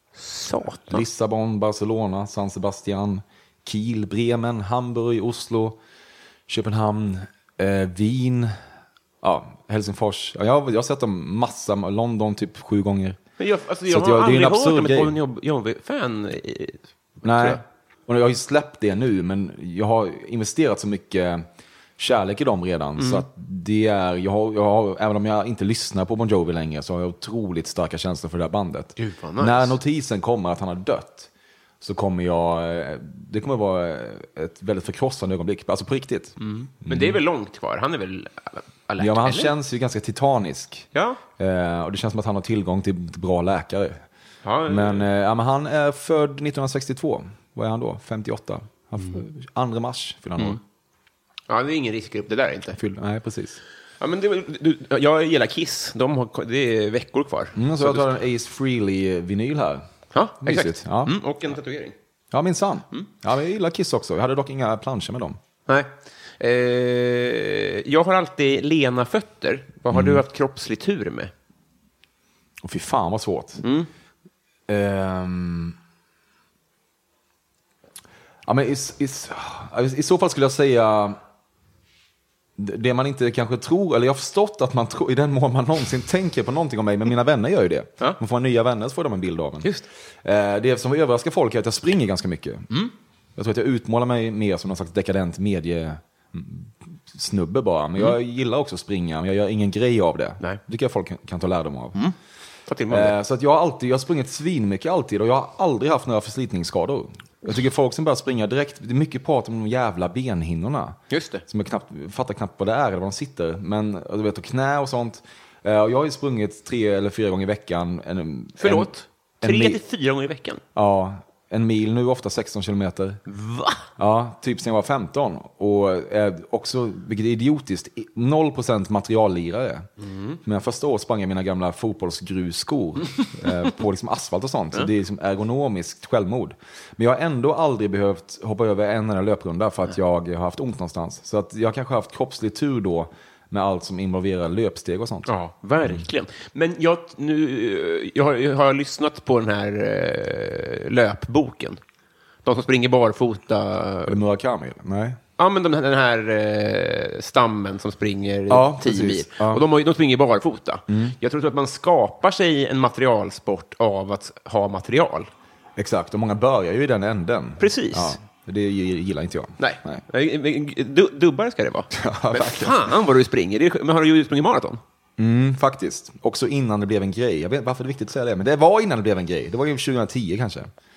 Satan. Lissabon, Barcelona, San Sebastian, Kiel, Bremen, Hamburg, Oslo, Köpenhamn, eh, Wien... Ja, Helsingfors. Ja, jag, jag har sett dem massa, London typ sju gånger. Men jag, alltså, jag har jag, aldrig hört om ett Bon Jovi- Jovi-fan. Nej, och jag har ju släppt det nu, men jag har investerat så mycket kärlek i dem redan. Mm. Så att det är, jag har, jag har, även om jag inte lyssnar på Bon Jovi längre så har jag otroligt starka känslor för det här bandet. Gud, vad nice. När notisen kommer att han har dött så kommer jag, det kommer vara ett väldigt förkrossande ögonblick, alltså på riktigt. Mm. Men det är väl långt kvar, han är väl alert, ja, men han eller? känns ju ganska titanisk. Ja. Eh, och det känns som att han har tillgång till bra läkare. Ja, men, eh, ja, men han är född nittonhundrasextiotvå. Vad är han då? femtioåtta. Han mm. andra mars fyller han mm. Ja, det är ingen riskgrupp det där inte. Fyll, nej, precis. Ja, men det, du, jag gillar Kiss. De har, det är veckor kvar. Mm, så, så jag tar en Ace Frehley-vinyl här. Ja, exakt. Ja. Mm, och en tatuering. Ja, minsann. Mm. Ja, jag gillar Kiss också. Jag hade dock inga planscher med dem. Nej. Eh, jag har alltid lena fötter. Vad har mm. du haft kroppslig tur med? Och fy fan vad svårt. Mm. Um, ja, men i, i, i så fall skulle jag säga det man inte kanske tror, eller jag har förstått att man tror, i den mån man någonsin tänker på någonting om mig, men mina vänner gör ju det. Ja. Man får nya vänner så får de en bild av en. Just. Eh, det som överraskar folk är att jag springer ganska mycket. Mm. Jag tror att jag utmålar mig mer som någon slags dekadent mediesnubbe bara. Men mm. jag gillar också att springa, men jag gör ingen grej av det. Nej. Det tycker jag folk kan, kan ta lärdom av. Mm. Ta till eh, så att jag har alltid, jag har sprungit svinmycket alltid, och jag har aldrig haft några förslitningsskador. Jag tycker folk som börjar springa direkt, det är mycket prat om de jävla benhinnorna. Just det. Som jag knappt, fattar knappt vad det är eller var de sitter. Men du vet, och knä och sånt. Uh, och jag har ju sprungit tre eller fyra gånger i veckan. En, Förlåt? En, tre en till fyra gånger i veckan? Ja, en mil nu, ofta sexton kilometer. Va? Ja, typ sen jag var femton. Och eh, också, vilket är idiotiskt, noll procent materiallirare. Mm. Men första året sprang jag mina gamla fotbollsgrusskor eh, på liksom asfalt och sånt. Så det är liksom ergonomiskt självmord. Men jag har ändå aldrig behövt hoppa över en enda löprunda för att jag har haft ont någonstans. Så att jag kanske har haft kroppslig tur då med allt som involverar löpsteg och sånt. Ja, verkligen. Men jag, nu, jag, har, jag har lyssnat på den här eh, löpboken. De som springer barfota. Är det Murakami? Nej. Ja, men de, den här eh, stammen som springer ja, tio mil. Ja. Och de, de springer barfota. Mm. Jag tror att man skapar sig en materialsport av att ha material. Exakt, och många börjar ju i den änden. Precis. Ja. Det gillar inte jag. Nej. Nej. Du, dubbar ska det vara. Ja, men verkligen. Fan vad du springer. Men har du ju sprungit maraton? Mm, faktiskt. Också innan det blev en grej. Jag vet varför det är viktigt att säga det. Men det var innan det blev en grej. Det var ju tjugohundratio kanske.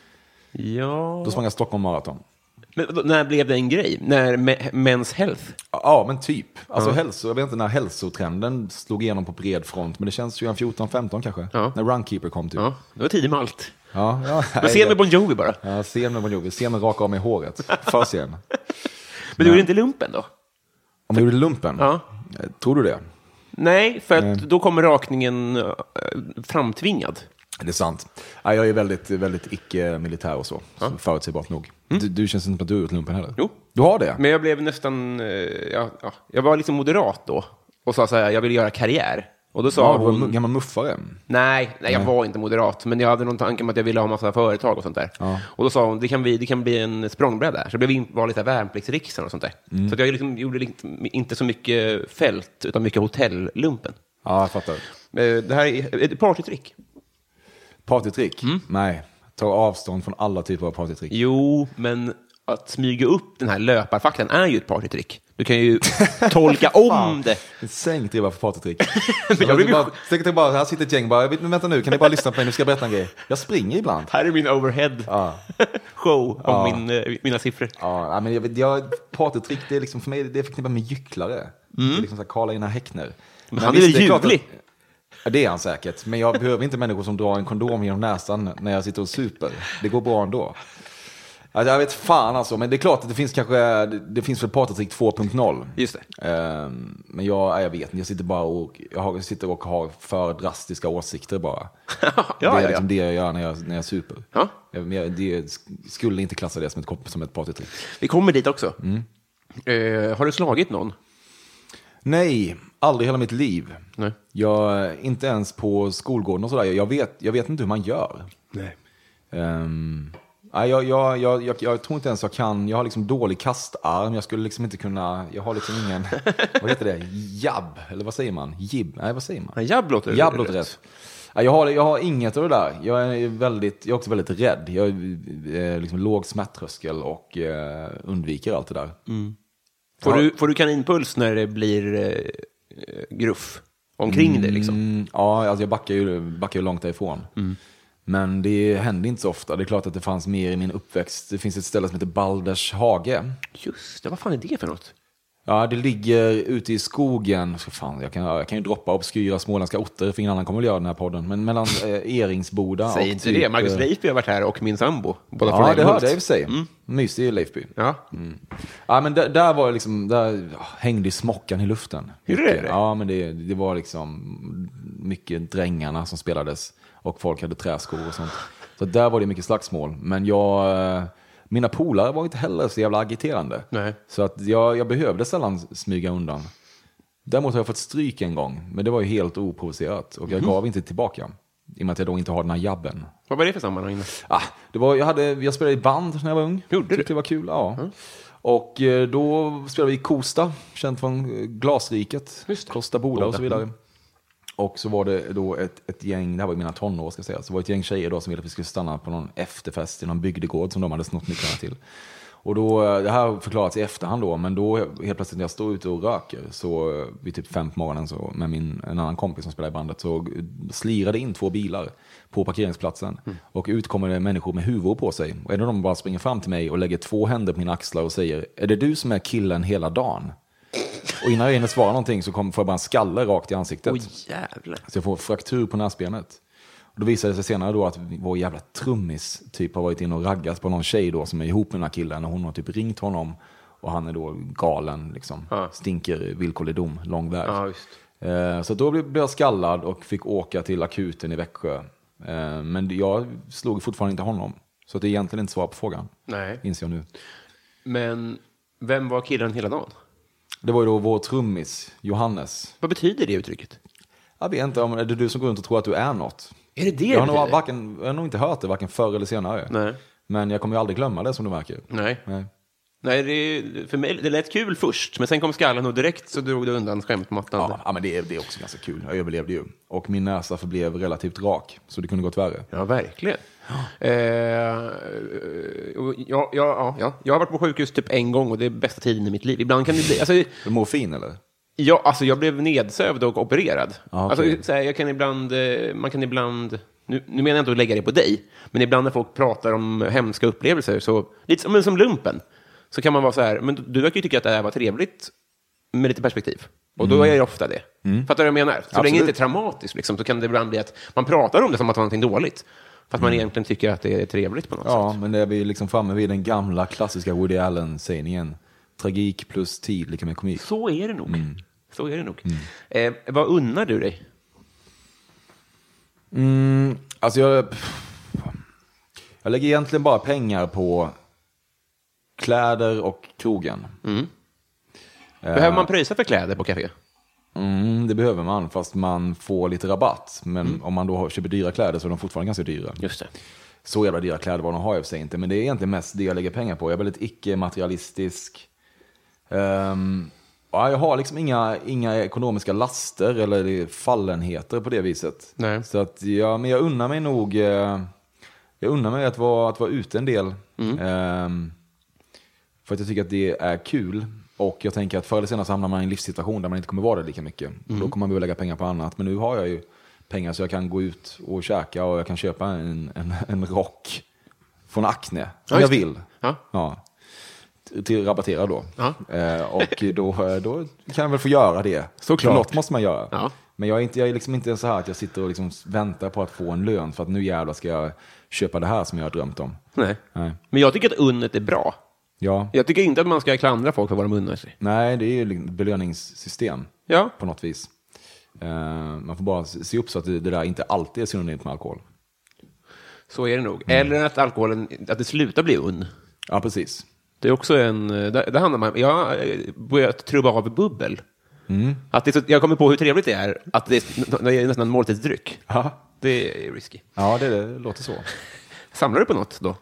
Ja. Då sprang jag Stockholm maraton. Men när blev det en grej? När Men's Health? Ja, men typ. Alltså ja. hälso, jag vet inte när hälsotrenden slog igenom på bred front. Men det känns tjugohundrafjorton femton kanske. Ja. När Runkeeper kom typ. Ja, det var tidigt med allt. Ja, ja, men se med Bon Jovi bara. Ja, se med Bon Jovi. Se med raka av med håret. För sen. Men, men du gjorde inte lumpen då? Om jag gjorde lumpen? Ja. Tror du det? Nej, för att mm. då kommer rakningen uh, framtvingad. Det är sant. Ja, jag är väldigt, väldigt icke-militär och så. Ja. Så förutsägbart nog. Du, du känns inte som att du har gjort lumpen heller. Jo. Du har det? Men jag blev nästan... eh, Ja, ja, jag var liksom moderat då. Och sa så här, jag vill göra karriär. Och då sa Ja, du var hon... en gammal muffare. Nej, nej, jag var inte moderat. Men jag hade någon tanke om att jag ville ha massa företag och sånt där. Ja. Och då sa hon, det kan bli, det kan bli en språngbräda där. Så det blev var lite värnpliktsriksdagen och sånt där. Mm. Så att jag liksom gjorde liksom inte så mycket fält, utan mycket hotellumpen. Ja, jag fattar. Eh, Det här är ett partytrick. Partytrick? Nej. Ta avstånd från alla typer av partytrick. Jo, men att smyga upp den här löparfaktan är ju ett partytrick. Du kan ju tolka om det. En sänkt ribba för partytrick. jag jag blev ju- bara, tänk bara, här sitter ett gäng bara, men vänta nu, kan ni bara lyssna på mig, nu ska jag berätta en grej. Jag springer ibland. Här är min overhead Ja. show om Ja. min, eh, mina siffror. Ja, men jag, vet- jag, partytrick, det är liksom för mig, det är förknippat med gycklare. Det är liksom så här Karl-Einar Häckner. Men han är visst, väl klart ljuvlig? att- Ja, det är han säkert. Men jag behöver inte människor som drar en kondom genom näsan när jag sitter och super. Det går bra ändå. Alltså, jag vet fan alltså, men det är klart att det finns kanske, det, det finns väl partytrick två punkt noll. Just det. Ehm, men jag, nej, jag vet inte, jag sitter bara och, jag, har, jag sitter och har för drastiska åsikter bara. ja, det är ja, liksom ja. det jag gör när jag, när jag super. Ja. Jag, men jag det, skulle inte klassa det som ett, som ett partytrick. Vi kommer dit också. Mm. Eh, har du slagit någon? Nej, aldrig i hela mitt liv. Nej. Jag, inte ens på skolgården och sådär. Jag vet, jag vet inte hur man gör. Nej. Um, nej, jag, jag, jag, jag, jag tror inte ens jag kan. Jag har liksom dålig kastarm. Jag skulle liksom inte kunna. Jag har liksom ingen. Vad heter det? Jabb? Eller vad säger man? Jib? Nej, vad säger man? Ja, jabb låter rätt. Jabb låter rätt. Nej, jag, har, jag har inget av det där. Jag är, väldigt, jag är också väldigt rädd. Jag är liksom låg smärttröskel och eh, undviker allt det där. Får, Ja. du, får du kaninpuls när det blir eh, gruff omkring dig liksom? Mm, ja, alltså jag backar ju, backar ju långt därifrån. Men det händer inte så ofta. Det är klart att det fanns mer i min uppväxt. Det finns ett ställe som heter Balders hage. Just det, vad fan är det för något? Ja, det ligger ute i skogen. Så fan, jag, kan, jag kan ju droppa obskyra småländska orter, för ingen annan kommer väl göra den här podden. Men mellan eh, Eringsboda Säg och inte typ, det. Marcus eh, Leifby har varit här och min sambo. Båda från Ja, det Älmhult. hörde jag i och för sig. Mm. Mysig i Leifby. Ja. Ja, men där, där var det liksom, där ja, hängde smockan i luften. Hur är det? Ja, men det, det var liksom mycket drängarna som spelades och folk hade träskor och sånt. Så där var det mycket slagsmål. Men jag, eh, mina polare var inte heller så jävla agiterande. Nej. Så att jag, jag behövde sällan smyga undan. Däremot har jag fått stryk en gång, men det var ju helt oprovocerat och jag Mhm. gav inte tillbaka. I och med att jag då inte har den här jabben. Vad var det för sammanhang? Ah, det var, jag, hade, jag spelade i band när jag var ung. Gjorde Tyckte du? det var kul, ja. Och eh, då spelade vi i Kosta, känt från eh, Glasriket. Just det. Kosta Boda och Boda. så vidare. Och så var det då ett, ett gäng, det här var i mina tonår ska jag säga, så var det ett gäng tjejer då som ville att vi skulle stanna på någon efterfest i någon bygdegård som de hade snott nycklarna till. Och då, eh, det här har förklarats i efterhand då, men då helt plötsligt när jag står ute och röker så eh, vid typ fem på morgonen så, med min, en annan kompis som spelar i bandet så eh, slirade in två bilar på parkeringsplatsen och ut kommer det människor med huvor på sig och en av dem bara springer fram till mig och lägger två händer på mina axlar och säger: är det du som är killen hela dagen? Och innan jag hinner svara någonting så kommer, får jag bara en skalle rakt i ansiktet. Oj, jävlar. Så jag får fraktur på näsbenet. Och då visade det sig senare då att vår jävla trummis typ har varit in och raggat på någon tjej då som är ihop med den här killen och hon har typ ringt honom och han är då galen liksom. Ja. Stinker villkorlig dom, lång väg. Ja, just. Eh, så då blev jag skallad och fick åka till akuten i Växjö. Eh, men jag slog fortfarande inte honom. Så det är egentligen inte svar på frågan. Nej. Inser jag nu. Men vem var killen hela dagen? Det var ju då vår trummis, Johannes. Vad betyder det uttrycket? Jag vet inte om är det du som går runt och tror att du är något. Är det det Jag har, det nog betyder? varken, jag har nog inte hört det, varken förr eller senare. Nej. Men jag kommer ju aldrig glömma det som du märker. Nej. Nej. Nej, det, för mig, det lät kul först, men sen kom skallen och direkt så drog det undan skämtmattan. Ja, ja, men det är, det är också ganska kul. Jag överlevde ju. Och min näsa förblev relativt rak, så det kunde gått värre. Ja, verkligen. Eh, och ja, ja, ja, ja. Jag har varit på sjukhus typ en gång och det är bästa tiden i mitt liv. Ibland kan det bli... Alltså, Du morfin eller? ja, alltså jag blev nedsövd och opererad. Ja, okej. Alltså, så här, jag kan ibland... eh, Man kan ibland... Nu, nu menar jag inte att lägga det på dig, men ibland när folk pratar om hemska upplevelser, så, lite som, men som lumpen, så kan man vara så här, men du verkar ju tycka att det här var trevligt med lite perspektiv. Och då är det ofta det. Fattar du vad jag menar? Så länge det inte är traumatiskt, liksom, så kan det ibland bli att man pratar om det som att det var någonting dåligt. Fast man egentligen tycker att det är trevligt på något Ja, sätt. men det är vi liksom framme vid den gamla klassiska Woody Allen-sägningen. Tragik plus tid lika med komik. Så är det nog. Så är det nog. Eh, vad unnar du dig? Mm, alltså jag... Jag lägger egentligen bara pengar på kläder och krogen. Mm. Behöver man pröjsa för kläder på café? Mm, det behöver man, fast man får lite rabatt. Men mm. om man då köper dyra kläder så är de fortfarande ganska dyra. Just det. Så jävla dyra kläder vad de har jag för sig inte. Men det är egentligen mest det jag lägger pengar på. Jag är väldigt icke-materialistisk. Um, ja, jag har liksom inga, inga ekonomiska laster eller fallenheter på det viset. Nej. Så att, ja, men jag unnar mig nog... Uh, jag unnar mig att vara, att vara ute en del. Mm. Um, för att jag tycker att det är kul. Och jag tänker att förr eller senare så hamnar man i en livssituation där man inte kommer vara det lika mycket. Mm. Då kommer man behöva lägga pengar på annat. Men nu har jag ju pengar så jag kan gå ut och käka och jag kan köpa en, en, en rock från Acne. Om ja, jag vill. Ja. Ja. Till rabattera då. Ja. Eh, och då, då kan jag väl få göra det. Såklart. Något måste man göra. Ja. Men jag är, inte, jag är liksom inte så här att jag sitter och liksom väntar på att få en lön. För att nu jävlar ska jag köpa det här som jag har drömt om. Nej. Nej. Men jag tycker att unnet är bra. Ja. Jag tycker inte att man ska klandra folk för vad de unnar sig. Nej, det är ju ett belöningssystem ja. På något vis. Uh, man får bara se upp så att det, det där inte alltid är synonymt med alkohol. Så är det nog. Mm. Eller att alkoholen, att det slutar bli unn. Ja, precis. Det är också en, det, det handlar man, jag har börjat trubba av bubbel. Mm. Att det, jag kommer på hur trevligt det är att det, det är nästan en måltidsdryck. Aha. Det är risky. Ja, det, det låter så. Samlar du på något då?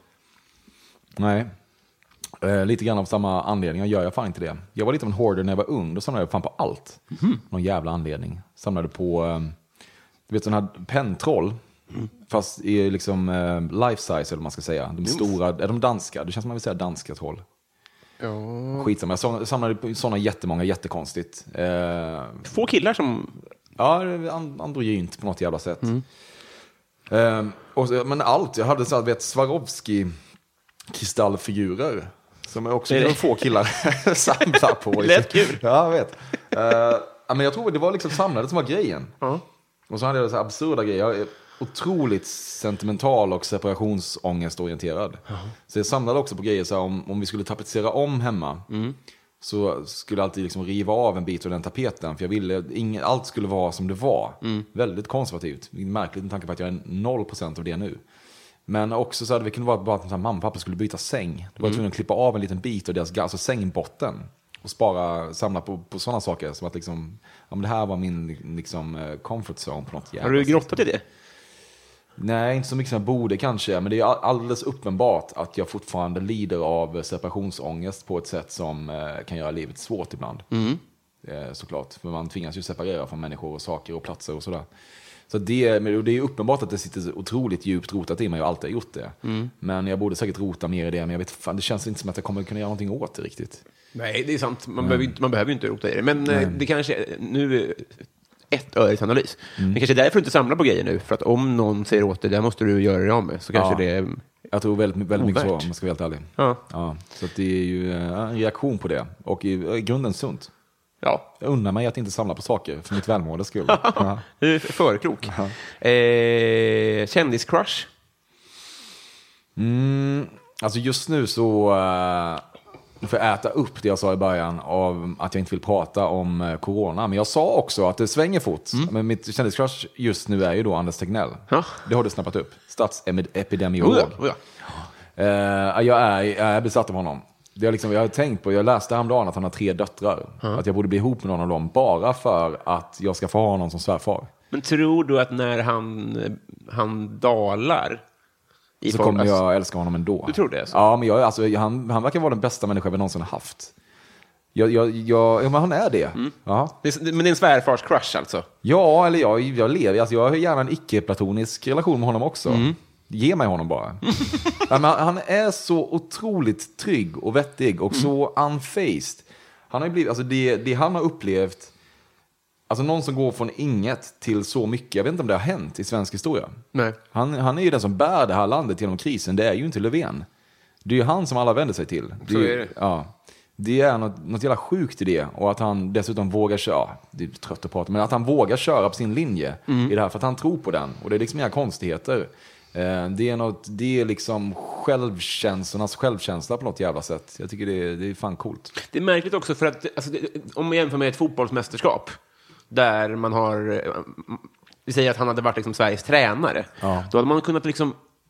Nej. Eh, lite grann av samma anledning. Jag gör jag fan inte det. Jag var lite av en hoarder när jag var ung. Då samlade jag fan på allt. Mm. Någon jävla anledning. Samlade på eh, du vet sån här penntroll. Mm. Fast i liksom eh, life size eller vad man ska säga. De mm. stora, är de danska? Det känns som man vill säga danska troll. Ja. Skitsamma. Jag samlade på sådana jättemånga, jättekonstigt. Eh, Två killar som... Ja, androgynt på något jävla sätt. Mm. Eh, och, men allt. Jag hade så här, vet, Swarovski kristallfigurer. Som jag också det få killar samlar på. Lätt kul. Ja, jag vet. Uh, men jag tror det var liksom samlade som var grejen. Uh-huh. Och så hade jag så här absurda grejer. Jag är otroligt sentimental och separationsångestorienterad. Uh-huh. Så jag samlade också på grejer så här, om, om vi skulle tapetsera om hemma. Mm. Så skulle jag alltid liksom riva av en bit av den tapeten. För jag ville, ingen, allt skulle vara som det var. Mm. Väldigt konservativt. Märkligt med tanke på att jag är noll procent av det nu. Men också så hade vi kunnat vara bara att mamma och pappa skulle byta säng. Då var jag tvungen att klippa av en liten bit av deras alltså sängbotten. Och spara, samla på, på sådana saker. Som att liksom, ja, men det här var min liksom, comfort zone på något jävla. Har du grottat i det? Nej, inte så mycket som jag borde kanske. Men det är alldeles uppenbart att jag fortfarande lider av separationsångest på ett sätt som eh, kan göra livet svårt ibland. Mm. Eh, såklart. För man tvingas ju separera från människor och saker och platser och sådär. Så det, det är uppenbart att det sitter otroligt djupt rotat i mig och alltid har gjort det. Mm. Men jag borde säkert rota mer i det. Men jag vet fan, det känns inte som att jag kommer kunna göra någonting åt det riktigt. Nej, det är sant. Man, mm. behöver, inte, man behöver ju inte rota i det. Men mm. det kanske, nu ett öres analys. Mm. Det kanske är därför du inte samlar på grejer nu. För att om någon säger åt dig, där måste du göra det av med. Så kanske ja. det Jag tror väldigt, väldigt mycket så, om man ska vara helt ärlig. Ja. Ja, så att det är ju en reaktion på det. Och i, i grunden sunt. Ja. Jag undrar mig att inte samla på saker för mitt välmående skull. Ja. Du är förklok. Eh, kändiscrush? Mm, alltså just nu så uh, får jag äta upp det jag sa i början av att jag inte vill prata om uh, corona. Men jag sa också att det svänger fort. Mm. Men mitt kändiscrush just nu är ju då Anders Tegnell. Ja. Det har du snappat upp. Statsepidemiolog. Oh ja, oh ja. Uh, jag, är, jag är besatt av honom. Det är liksom, jag har tänkt på, jag läste häromdagen att han har tre döttrar. Mm. Att jag borde bli ihop med någon av dem bara för att jag ska få ha honom som svärfar. Men tror du att när han, han dalar i så kommer jag älska honom ändå? Du tror det? Alltså? Ja, men jag, alltså, han, han verkar vara den bästa människa vi någonsin har haft. Jag, jag, jag, ja, men han är det. Mm. Ja. det är, men det är en svärfars crush alltså? Ja, eller jag, jag lever. Alltså, jag har gärna en icke-platonisk relation med honom också. Mm. Ge mig honom bara. Ja, men han är så otroligt trygg och vettig och mm. så unfaced. Han har blivit, alltså det, det han har upplevt, alltså någon som går från inget till så mycket. Jag vet inte om det har hänt i svensk historia. Nej. Han, han är ju den som bär det här landet genom krisen. Det är ju inte Löfven. Det är ju han som alla vänder sig till. Det, så är det. Ja. Det är något, något jävla sjukt i det. Och att han dessutom vågar köra, det är trött att prata, men att han vågar köra på sin linje mm. i det här för att han tror på den. Och det är liksom inga konstigheter. Det är, något, det är liksom självkänslornas självkänsla på något jävla sätt. Jag tycker det är, det är fan coolt. Det är märkligt också för att alltså, det, om man jämför med ett fotbollsmästerskap där man har, vi säger att han hade varit liksom Sveriges tränare, ja. Då hade man kunnat liksom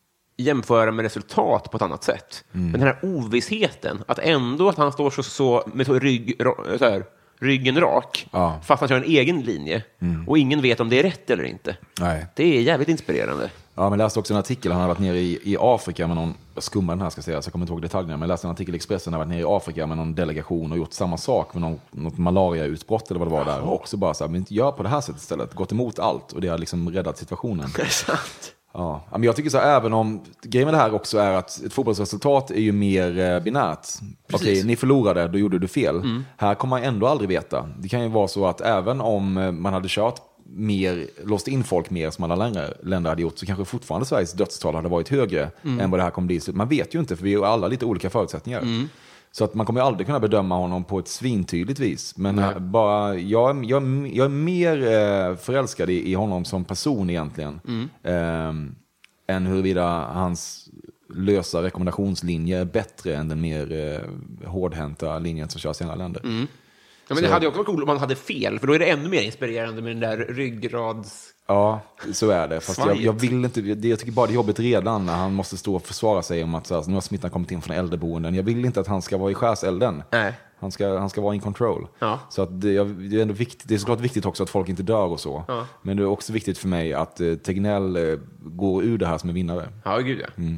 jämföra med resultat på ett annat sätt. Mm. Men den här ovissheten, att ändå att han står så, så med så rygg, så här, ryggen rak, Ja. fast han kör en egen linje, Mm. och ingen vet om det är rätt eller inte. Nej. Det är jävligt inspirerande. Ja, men jag läste också en artikel, han har varit nere i, i Afrika med någon, jag skummar den här ska jag säga, så jag kommer inte ihåg detaljerna, men jag läste en artikel i Expressen, han har varit nere i Afrika med någon delegation och gjort samma sak med någon, något malariautbrott eller vad det var där, och också bara så här, men gör på det här sättet istället, gått emot allt, och det har liksom räddat situationen. Det är sant. Ja, men jag tycker så här, även om grejen med det här också är att ett fotbollsresultat är ju mer eh, binärt. Okej, ni förlorade, då gjorde du fel. Mm. Här kommer man ändå aldrig veta. Det kan ju vara så att även om man hade kört mer, låst in folk mer som alla länder, länder hade gjort, så kanske fortfarande Sveriges dödstal hade varit högre mm. än vad det här kommer bli. Man vet ju inte, för vi har alla lite olika förutsättningar. Mm. Så att man kommer ju aldrig kunna bedöma honom på ett svintydligt vis. Men Nej. bara, jag, jag, jag är mer eh, förälskad i, i honom som person egentligen. Mm. Eh, än huruvida hans lösa rekommendationslinje är bättre än den mer eh, hårdhänta linjen som körs i andra länder. Mm. Ja, men det hade ju också varit coolt om man hade fel, för då är det ännu mer inspirerande med den där ryggrads... Ja, så är det. Fast jag, jag vill inte, jag tycker bara det är jobbigt redan när han måste stå och försvara sig om att så här, nu har smittan kommit in från äldreboenden. Jag vill inte att han ska vara i skärselden. Nej. Han ska, han ska vara in control. Ja. Så att det, det är ändå viktigt, det är såklart viktigt också att folk inte dör och så. Ja. Men det är också viktigt för mig att eh, Tegnell eh, går ur det här som en vinnare. Ja, gud ja. Mm.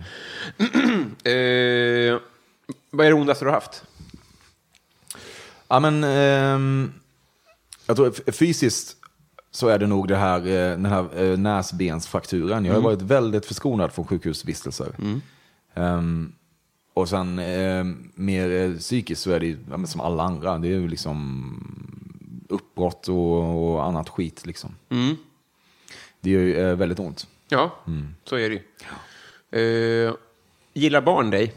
eh, vad är det ondaste du har haft? Ja, men eh, jag tror fysiskt så är det nog det här, den här näsbensfrakturen. Jag har mm. varit väldigt förskonad från sjukhusvistelser. Mm. Um, och sen eh, mer psykiskt så är det ja, som alla andra. Det är ju liksom uppbrott och, och annat skit liksom. Mm. Det är ju eh, väldigt ont. Ja, mm. så är det ju. Uh, gillar barn dig?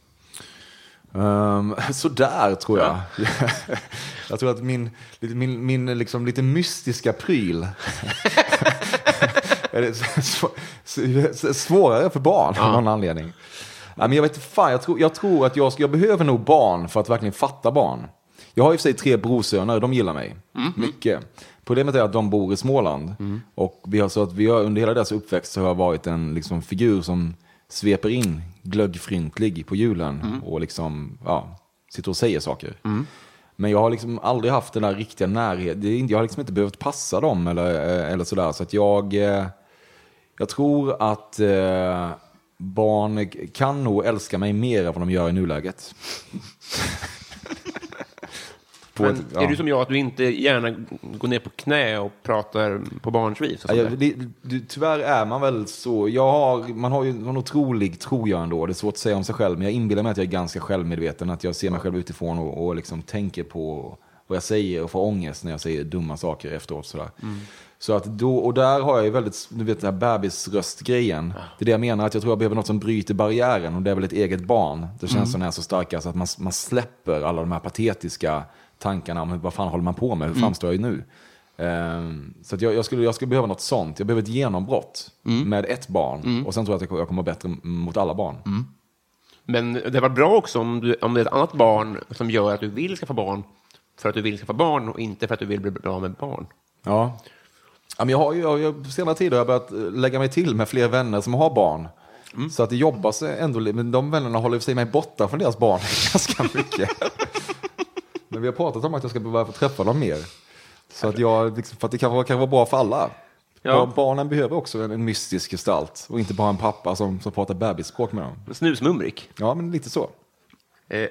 Um, så där tror jag. Ja. Jag tror att min, min, min liksom lite mystiska pryl är svårare för barn ja. av någon anledning. Men jag vet inte fan, jag tror, jag tror att jag, jag behöver nog barn för att verkligen fatta barn. Jag har i och för sig tre brorsöner, de gillar mig mm. mycket. Problemet är att de bor i Småland mm. och vi har så att vi har under hela deras uppväxt så har jag varit en liksom, figur som sveper in glöggfryntlig på julen mm. och liksom ja, sitter och säger saker. Mm. Men jag har liksom aldrig haft den där riktiga närheten. Jag har liksom inte behövt passa dem eller, eller sådär. Så att jag, jag tror att eh, barn kan nog älska mig mer än vad de gör i nuläget. Men ett, ja. Är du som jag att du inte gärna går ner på knä och pratar på barns vis? Ja, det, det, tyvärr är man väl så. Jag har, man har ju en otrolig, tror jag ändå, det är svårt att säga om sig själv, men jag inbillar mig att jag är ganska självmedveten, att jag ser mig själv utifrån och, och liksom tänker på vad jag säger och får ångest när jag säger dumma saker efteråt. Sådär. Mm. Så att då, och där har jag ju väldigt, du vet den här bebisröstgrejen. Det är det jag menar, att jag tror jag behöver något som bryter barriären, och det är väl ett eget barn. Det känns mm. som när jag är så starka så att man, man släpper alla de här patetiska tankarna om vad fan håller man på med, hur framstår jag nu? Um, så att jag, jag, skulle, jag skulle behöva något sånt. Jag behöver ett genombrott mm. med ett barn mm. och sen tror jag att jag kommer bättre mot alla barn. Mm. Men det var bra också om, du, om det är ett annat barn som gör att du vill skaffa barn för att du vill skaffa barn och inte för att du vill bli bra med barn. Ja, ja men jag har ju jag, jag, på senare tid har jag börjat lägga mig till med fler vänner som har barn. Mm. Så att det jobbar sig ändå, men de vännerna håller sig mig borta från deras barn ganska mycket. Men vi har pratat om att jag ska börja få träffa dem mer. Så att jag, för att det kan vara, kan vara bra för alla. Ja. Barnen behöver också en, en mystisk gestalt. Och inte bara en pappa som, som pratar bebisspråk med dem. Snusmumrik. Ja, men lite så. Eh.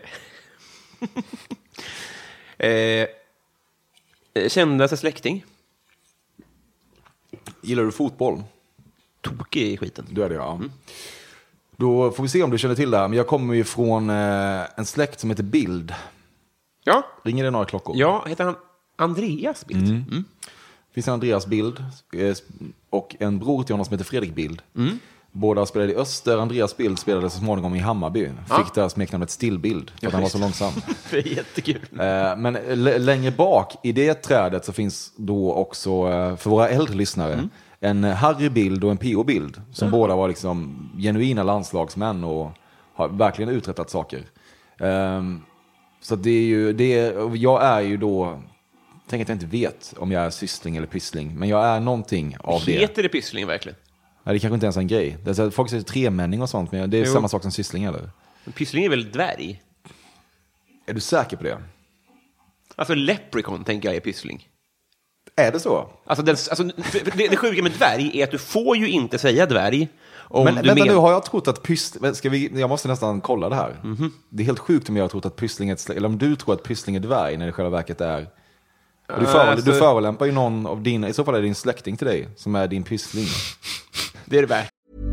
eh. Kändaste släkting? Gillar du fotboll? Tokig i skiten. Du är det, ja. Mm. Då får vi se om du känner till det här. Men jag kommer ju från eh, en släkt som heter Bild. Ja. Ringer det några klockor? Ja, heter han Andreas Bild? Mm. Mm. Det finns en Andreas Bild och en bror till honom som heter Fredrik Bild. Mm. Båda spelade i Öster. Andreas Bild spelade så småningom i Hammarby. Fick ja. där smeknamnet Stillbild för att han var så långsam. Det är jättekul. Men l- längre bak i det trädet så finns då också, för våra äldre lyssnare, mm. en Harry Bild och en P O Bild. Som mm. båda var liksom genuina landslagsmän och har verkligen uträttat saker. Um, Så det är ju, det är, jag är ju då, tänk att jag inte vet om jag är syssling eller pyssling, men jag är någonting av det. Heter det pyssling verkligen? Nej, det kanske inte ens är en grej. Det är så, folk säger tremänning och sånt, men det är Jo. samma sak som syssling, eller? Pyssling är väl dvärg? Är du säker på det? Alltså leprechaun tänker jag är pyssling. Är det så? Alltså, den, alltså det, det sjuka med dvärg är att du får ju inte säga dvärg. Om Men du vänta men... nu, har jag trott att pyssling... Ska vi, jag måste nästan kolla det här. Mm-hmm. Det är helt sjukt om jag har trott att pyssling är ett, eller om du tror att pyssling är dvärg när det i själva verket är... Du, för, alltså... du förolämpar ju någon av dina... I så fall är det din släkting till dig som är din pyssling. Det är det värt.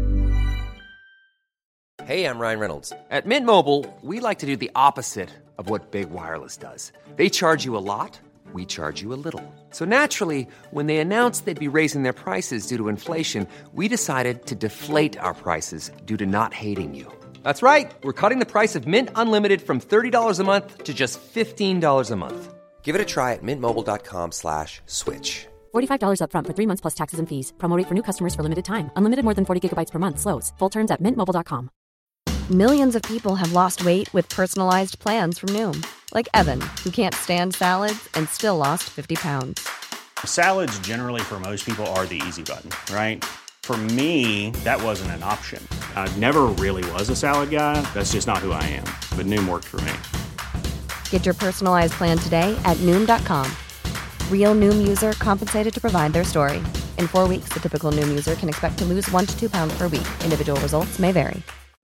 Hey, I'm Ryan Reynolds. At Mint Mobile, we like to do the opposite of what Big Wireless does. They charge you a lot, we charge you a little. So naturally, when they announced they'd be raising their prices due to inflation, we decided to deflate our prices due to not hating you. That's right. We're cutting the price of Mint Unlimited from thirty dollars a month to just fifteen dollars a month. Give it a try at mintmobile.com slash switch. forty-five dollars up front for three months plus taxes and fees. Promo rate for new customers for limited time. Unlimited more than forty gigabytes per month slows. Full terms at mint mobile dot com. Millions of people have lost weight with personalized plans from Noom. Like Evan, who can't stand salads and still lost fifty pounds. Salads generally for most people are the easy button, right? For me, that wasn't an option. I never really was a salad guy. That's just not who I am. But Noom worked for me. Get your personalized plan today at Noom dot com. Real Noom user compensated to provide their story. In four weeks, the typical Noom user can expect to lose one to two pounds per week. Individual results may vary.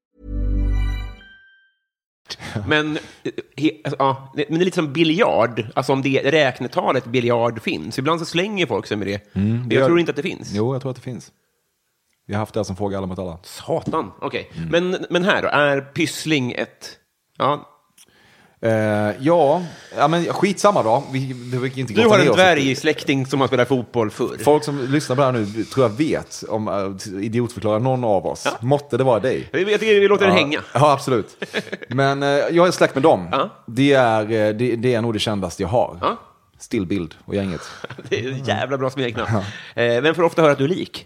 Men, he, alltså, ja, det, men det är lite som biljard. Alltså om det räknetalet biljard finns. Ibland så slänger folk sig med det. Mm, det jag gör... tror inte att det finns. Jo, jag tror att det finns. Vi har haft det som fråga alla mot alla. Satan, okej. Okay. Mm. Men, men här då, är pyssling ett... Ja, Uh, ja, ja, men skitsamma då. Vi, det vi inte du har en dvärgsläkting som har spelat fotboll förr. Folk som lyssnar på det här nu tror jag vet om uh, idiotförklarar någon av oss. Ja. Måtte det vara dig. Jag tycker vi låter ja. det hänga. Ja, absolut. Men uh, jag är släkt med dem. Ja. Det, är, uh, det, det är nog det kändaste jag har. Ja. Stillbild och gänget. Det är en jävla bra smeknamn. Ja. Uh, vem får ofta höra att du är lik?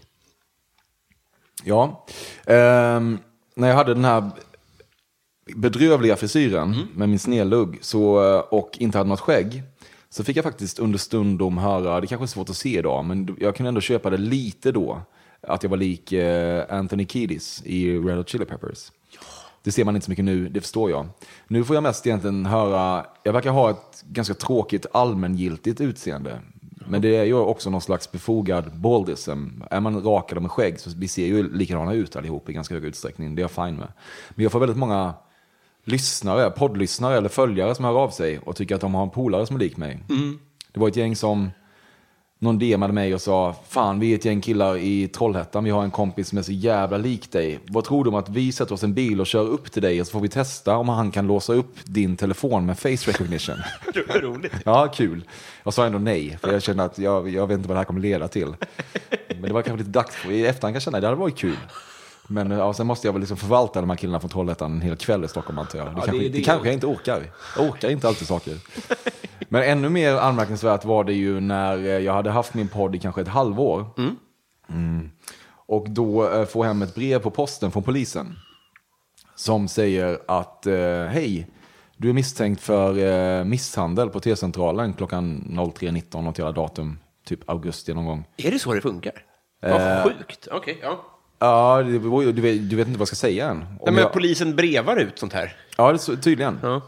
Ja. Uh, när jag hade den här bedrövliga frisyren mm. med min snedlugg så, och inte hade något skägg, så fick jag faktiskt understundom höra, det kanske är svårt att se idag, men jag kunde ändå köpa det lite då, att jag var lik eh, Anthony Kiedis i Red Hot Chili Peppers. Ja. Det ser man inte så mycket nu, det förstår jag. Nu får jag mest egentligen höra, jag verkar ha ett ganska tråkigt allmängiltigt utseende. Men det är ju också någon slags befogad baldism. Är man rakad med skägg så vi ser ju likadana ut allihop i ganska hög utsträckning. Det är jag fine med. Men jag får väldigt många lyssnare, poddlyssnare eller följare som hör av sig och tycker att de har en polare som är lik mig. Mm. Det var ett gäng som någon D M'ade mig och sa, fan vi är ett gäng killar i Trollhättan, vi har en kompis som är så jävla lik dig. Vad tror du om att vi sätter oss en bil och kör upp till dig och så får vi testa om han kan låsa upp din telefon med face recognition. Det var roligt. Ja, kul. Jag sa ändå nej, för jag kände att jag, jag vet inte vad det här kommer leda till. Men det var kanske lite dags för, i efterhand kan jag känna att det hade varit kul. Men ja, sen måste jag väl liksom förvalta de här killarna från Trollhättan en hel kväll i Stockholm, antar jag. Det, ja, kanske, det, det, det kanske jag inte orkar. Jag orkar inte alltid saker. Men ännu mer anmärkningsvärt var det ju när jag hade haft min podd i kanske ett halvår. Mm. Mm. Och då äh, får hem ett brev på posten från polisen. Som säger att, äh, hej, du är misstänkt för äh, misshandel på T-centralen klockan noll tre nitton, något jävla datum, typ augusti någon gång. Är det så det funkar? Vad äh, sjukt. Okej, okay, ja. Ja, du vet, du vet inte vad jag ska säga än. Nej, men jag... polisen brevar ut sånt här. Ja, det är så, tydligen. Ja.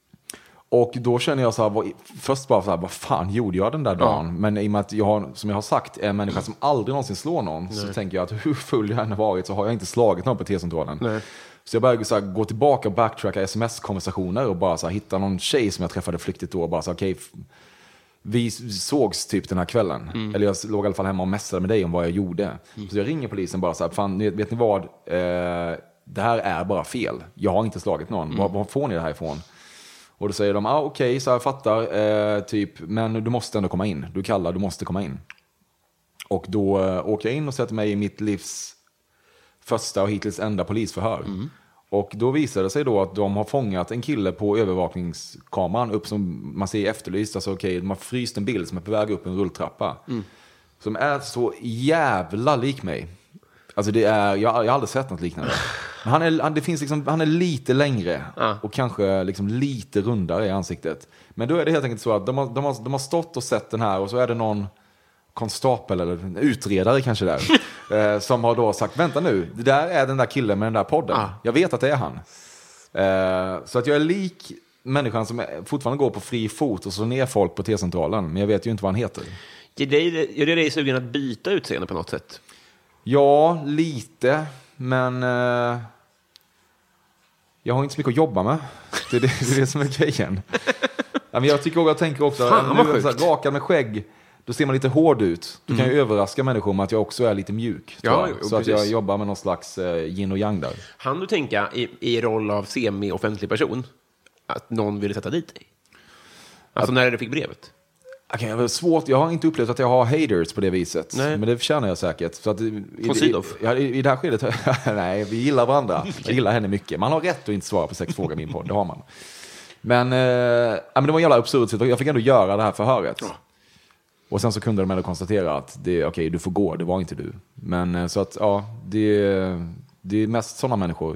Och då känner jag så här, vad, först bara så här, vad fan gjorde jag den där dagen? Ja. Men i och med att jag har, som jag har sagt, är en människa som aldrig någonsin slår någon. Nej. Så tänker jag att hur full jag än har varit så har jag inte slagit någon på T-centralen. Nej. Så jag började så här, gå tillbaka och backtracka sms-konversationer och bara så här, hitta någon tjej som jag träffade flyktigt då och bara så okej, okay, vi sågs typ den här kvällen. Mm. Eller jag låg i alla fall hemma och mässade med dig om vad jag gjorde. Mm. Så jag ringer polisen bara så här, fan, vet ni vad? Eh, det här är bara fel. Jag har inte slagit någon. Mm. Var, var får ni det här ifrån? Och då säger de, ah, okej, okay, så jag fattar. Eh, typ, men du måste ändå komma in. Du kallar, du måste komma in. Och då eh, åker jag in och sätter mig i mitt livs första och hittills enda polisförhör. Mm. Och då visar det sig då att de har fångat en kille på övervakningskameran upp som man ser efterlyst. Alltså okej, okay, de har fryst en bild som är på väg upp en rulltrappa. Mm. Som är så jävla lik mig. Alltså det är, jag, jag har aldrig sett något liknande. Men han är, han, det finns liksom, han är lite längre ah. och kanske liksom lite rundare i ansiktet. Men då är det helt enkelt så att de har, de har, de har stått och sett den här och så är det någon konstapel eller en utredare kanske där eh, som har då sagt, vänta nu, det där är den där killen med den där podden. Ah. Jag vet att det är han. Eh, så att jag är lik människan som är, fortfarande går på fri fot och slår ner folk på T-centralen, men jag vet ju inte vad han heter. Gör det, gör det dig sugen att byta utseende på något sätt? Ja, lite, men eh, jag har inte så mycket att jobba med. Det är det, det, är det som är grejen. Ja, men jag tycker och jag tänker också, Fan, nu, vad så här, rakad med skägg, då ser man lite hård ut. Då kan jag överraska människor med att jag också är lite mjuk. Ja, tror jag. jo, så att jag precis. jobbar med någon slags eh, yin och yang där. Han du tänka i, i roll av semi-offentlig person att någon ville sätta dit dig? Alltså när du fick brevet? Okay, det är svårt. Jag har inte upplevt att jag har haters på det viset. Nej. Men det förtjänar jag säkert. Så att i, Från i, Sydow? i, ja, i, I det här skedet, nej, vi gillar varandra. Jag gillar henne mycket. Man har rätt att inte svara på sex frågor i min podd, det har man. Men, eh, ja, men det var en jävla absurd situation. Jag fick ändå göra det här förhöret. Ja. Och sen så kunde de ändå konstatera att det, okej, okay, du får gå, det var inte du. Men eh, så att, ja, det, det är mest sådana människor.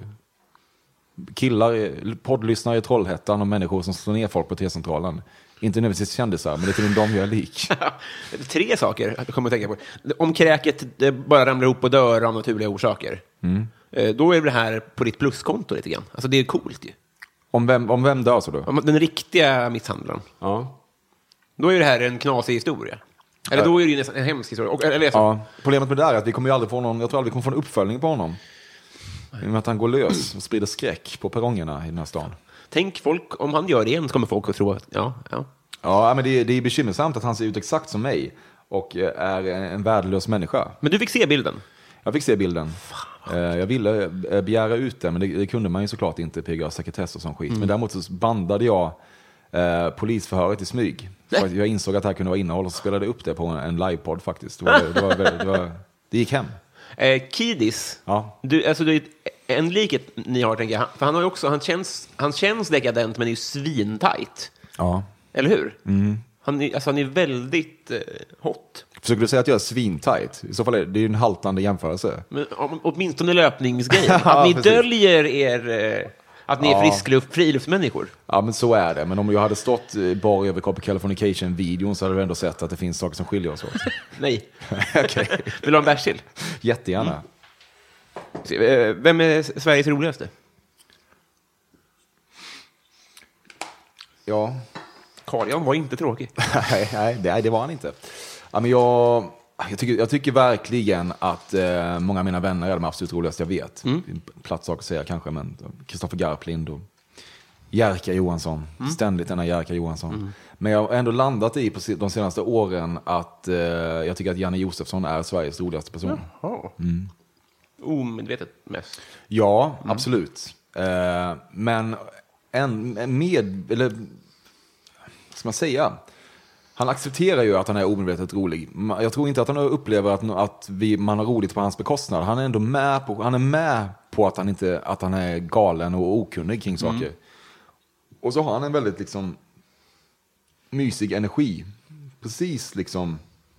Killar, poddlyssnare i Trollhättan och människor som slår ner folk på T-centralen. Inte nödvändigtvis kändisar, men det är till dem jag är lik. Tre saker jag kommer att tänka på. Om kräket det bara ramlar ihop och dör av naturliga orsaker, mm. då är det här på ditt pluskonto lite grann. Alltså det är coolt ju. Om vem, om vem dör så då? Om den riktiga misshandlaren. Ja. Då är det här en knasig historia. Eller då är det ju nästan en hemsk historia. Och, eller så. Ja, problemet med det är att vi kommer ju aldrig få någon, jag tror aldrig vi kommer få en uppföljning på honom. I och med att han går lös och sprider skräck på perrongerna i den här stan. Tänk folk, om han gör det igen så kommer folk att tro att, ja, ja. Ja, men det är, det är bekymmersamt att han ser ut exakt som mig och är en värdelös människa. Men du fick se bilden? Jag fick se bilden. Fan. Jag ville begära ut det, men det, det kunde man ju såklart inte, P G A sekretess och sån skit. Mm. Men däremot så bandade jag eh, polisförhöret i smyg. För jag insåg att det här kunde vara innehåll och så spelade upp det på en, en livepodd faktiskt. Det, var, det, var, det, var, det gick hem. Eh, Kidis, ja. du, alltså, du, en likhet ni har, tänker jag. För han har ju också, han känns, han känns dekadent, men är ju svintajt. Ja. Eller hur? Mm. Han, är, alltså, han är väldigt eh, hot. Försöker du säga att jag är svintajt? I så fall är det ju en haltande jämförelse. Men om, åtminstone löpningsgrejen. Att ni precis. döljer er... Eh, att ni är ja. friskluft, friluftsmänniskor. Ja, men så är det. Men om jag hade stått bara över Californication-videon så hade du ändå sett att det finns saker som skiljer oss åt. Nej. Okay. Vill du ha en bärs till? Jättegärna. Mm. Vem är Sveriges roligaste? Ja. Carl-Jan var inte tråkig. nej, nej, det, det var han inte. Ja, men jag, jag, tycker, jag tycker verkligen att eh, många av mina vänner är de absolut roligaste jag vet. Mm. Det är en platt sak att säga kanske, men Kristoffer Garplind och Jerka Johansson. Mm. Ständigt denna Jerka Johansson. Mm. Men jag har ändå landat i på de senaste åren att eh, jag tycker att Janne Josefsson är Sveriges roligaste person. Jaha. Mm. Omedvetet mest. Ja, mm. absolut. Eh, men en med... Eller, ska man säga? Han accepterar ju att han är omedvetet rolig. Jag tror inte att han upplever att, att vi, man har roligt på hans bekostnad. Han är ändå med på, han är med på att han, inte, att han är galen och okunnig kring saker. Mm. Och så har han en väldigt liksom mysig energi. Precis liksom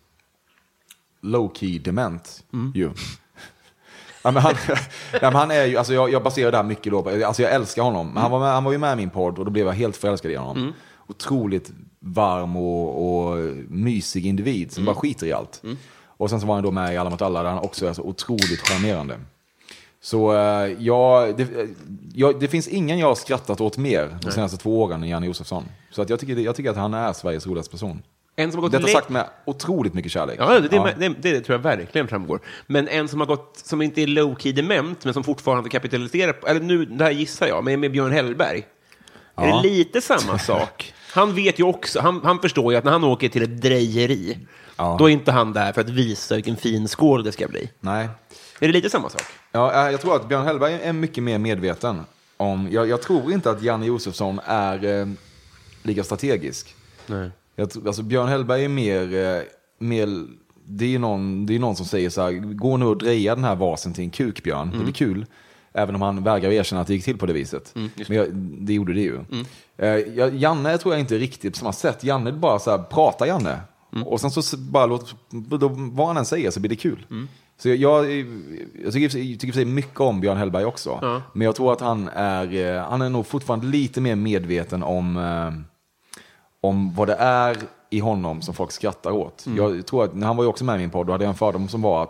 low-key dement. Mm. Ju. Ja, men han, ja, men han är ju, alltså jag, jag baserar det här mycket då på, alltså jag älskar honom. Men han, var med, han var ju med i min podd och då blev jag helt förälskad i honom. Mm. Otroligt varm och, och mysig individ som mm. bara skiter i allt. Mm. Och sen så var han då med i Alla mot alla där han också är så otroligt charmerande. Så uh, ja, det, ja, det finns ingen jag har skrattat åt mer de senaste Nej. två åren än Janne Josefsson. Så att jag, tycker, jag tycker att han är Sveriges roligaste person. En som har gått Detta sagt med otroligt mycket kärlek. Ja, det, ja. Det, det, det tror jag verkligen framgår. Men en som har gått, som inte är low-key dement, men som fortfarande kapitaliserar på, eller nu, det här gissar jag, men med Björn Hellberg. Ja. Är det lite samma sak? Han vet ju också, han, han förstår ju att när han åker till ett drejeri, ja. då är inte han där för att visa vilken fin skål det ska bli. Nej. Är det lite samma sak? Ja, jag tror att Björn Hellberg är mycket mer medveten om, jag, jag tror inte att Janne Josefsson är eh, lika strategisk. Nej. Jag, alltså Björn Hellberg är mer, eh, mer det är någon, det är någon som säger så här, gå nu och dreja den här vasen till en kuk, Björn. Mm. Det blir kul. Även om han vägrar erkänna att det gick till på det viset. Mm, men jag, det gjorde det ju. Mm. Eh, jag, Janne tror jag inte riktigt på samma sätt. Janne bara så här, prata Janne. Mm. Och sen så bara låt, då, vad han än säger så blir det kul. Mm. Så jag, jag, jag tycker, jag tycker mycket om Björn Hellberg också. Mm. Men jag tror att han är, han är nog fortfarande lite mer medveten om, eh, om vad det är i honom som folk skrattar åt. Mm. Jag tror att, han var ju också med i min podd och hade en fördom som var att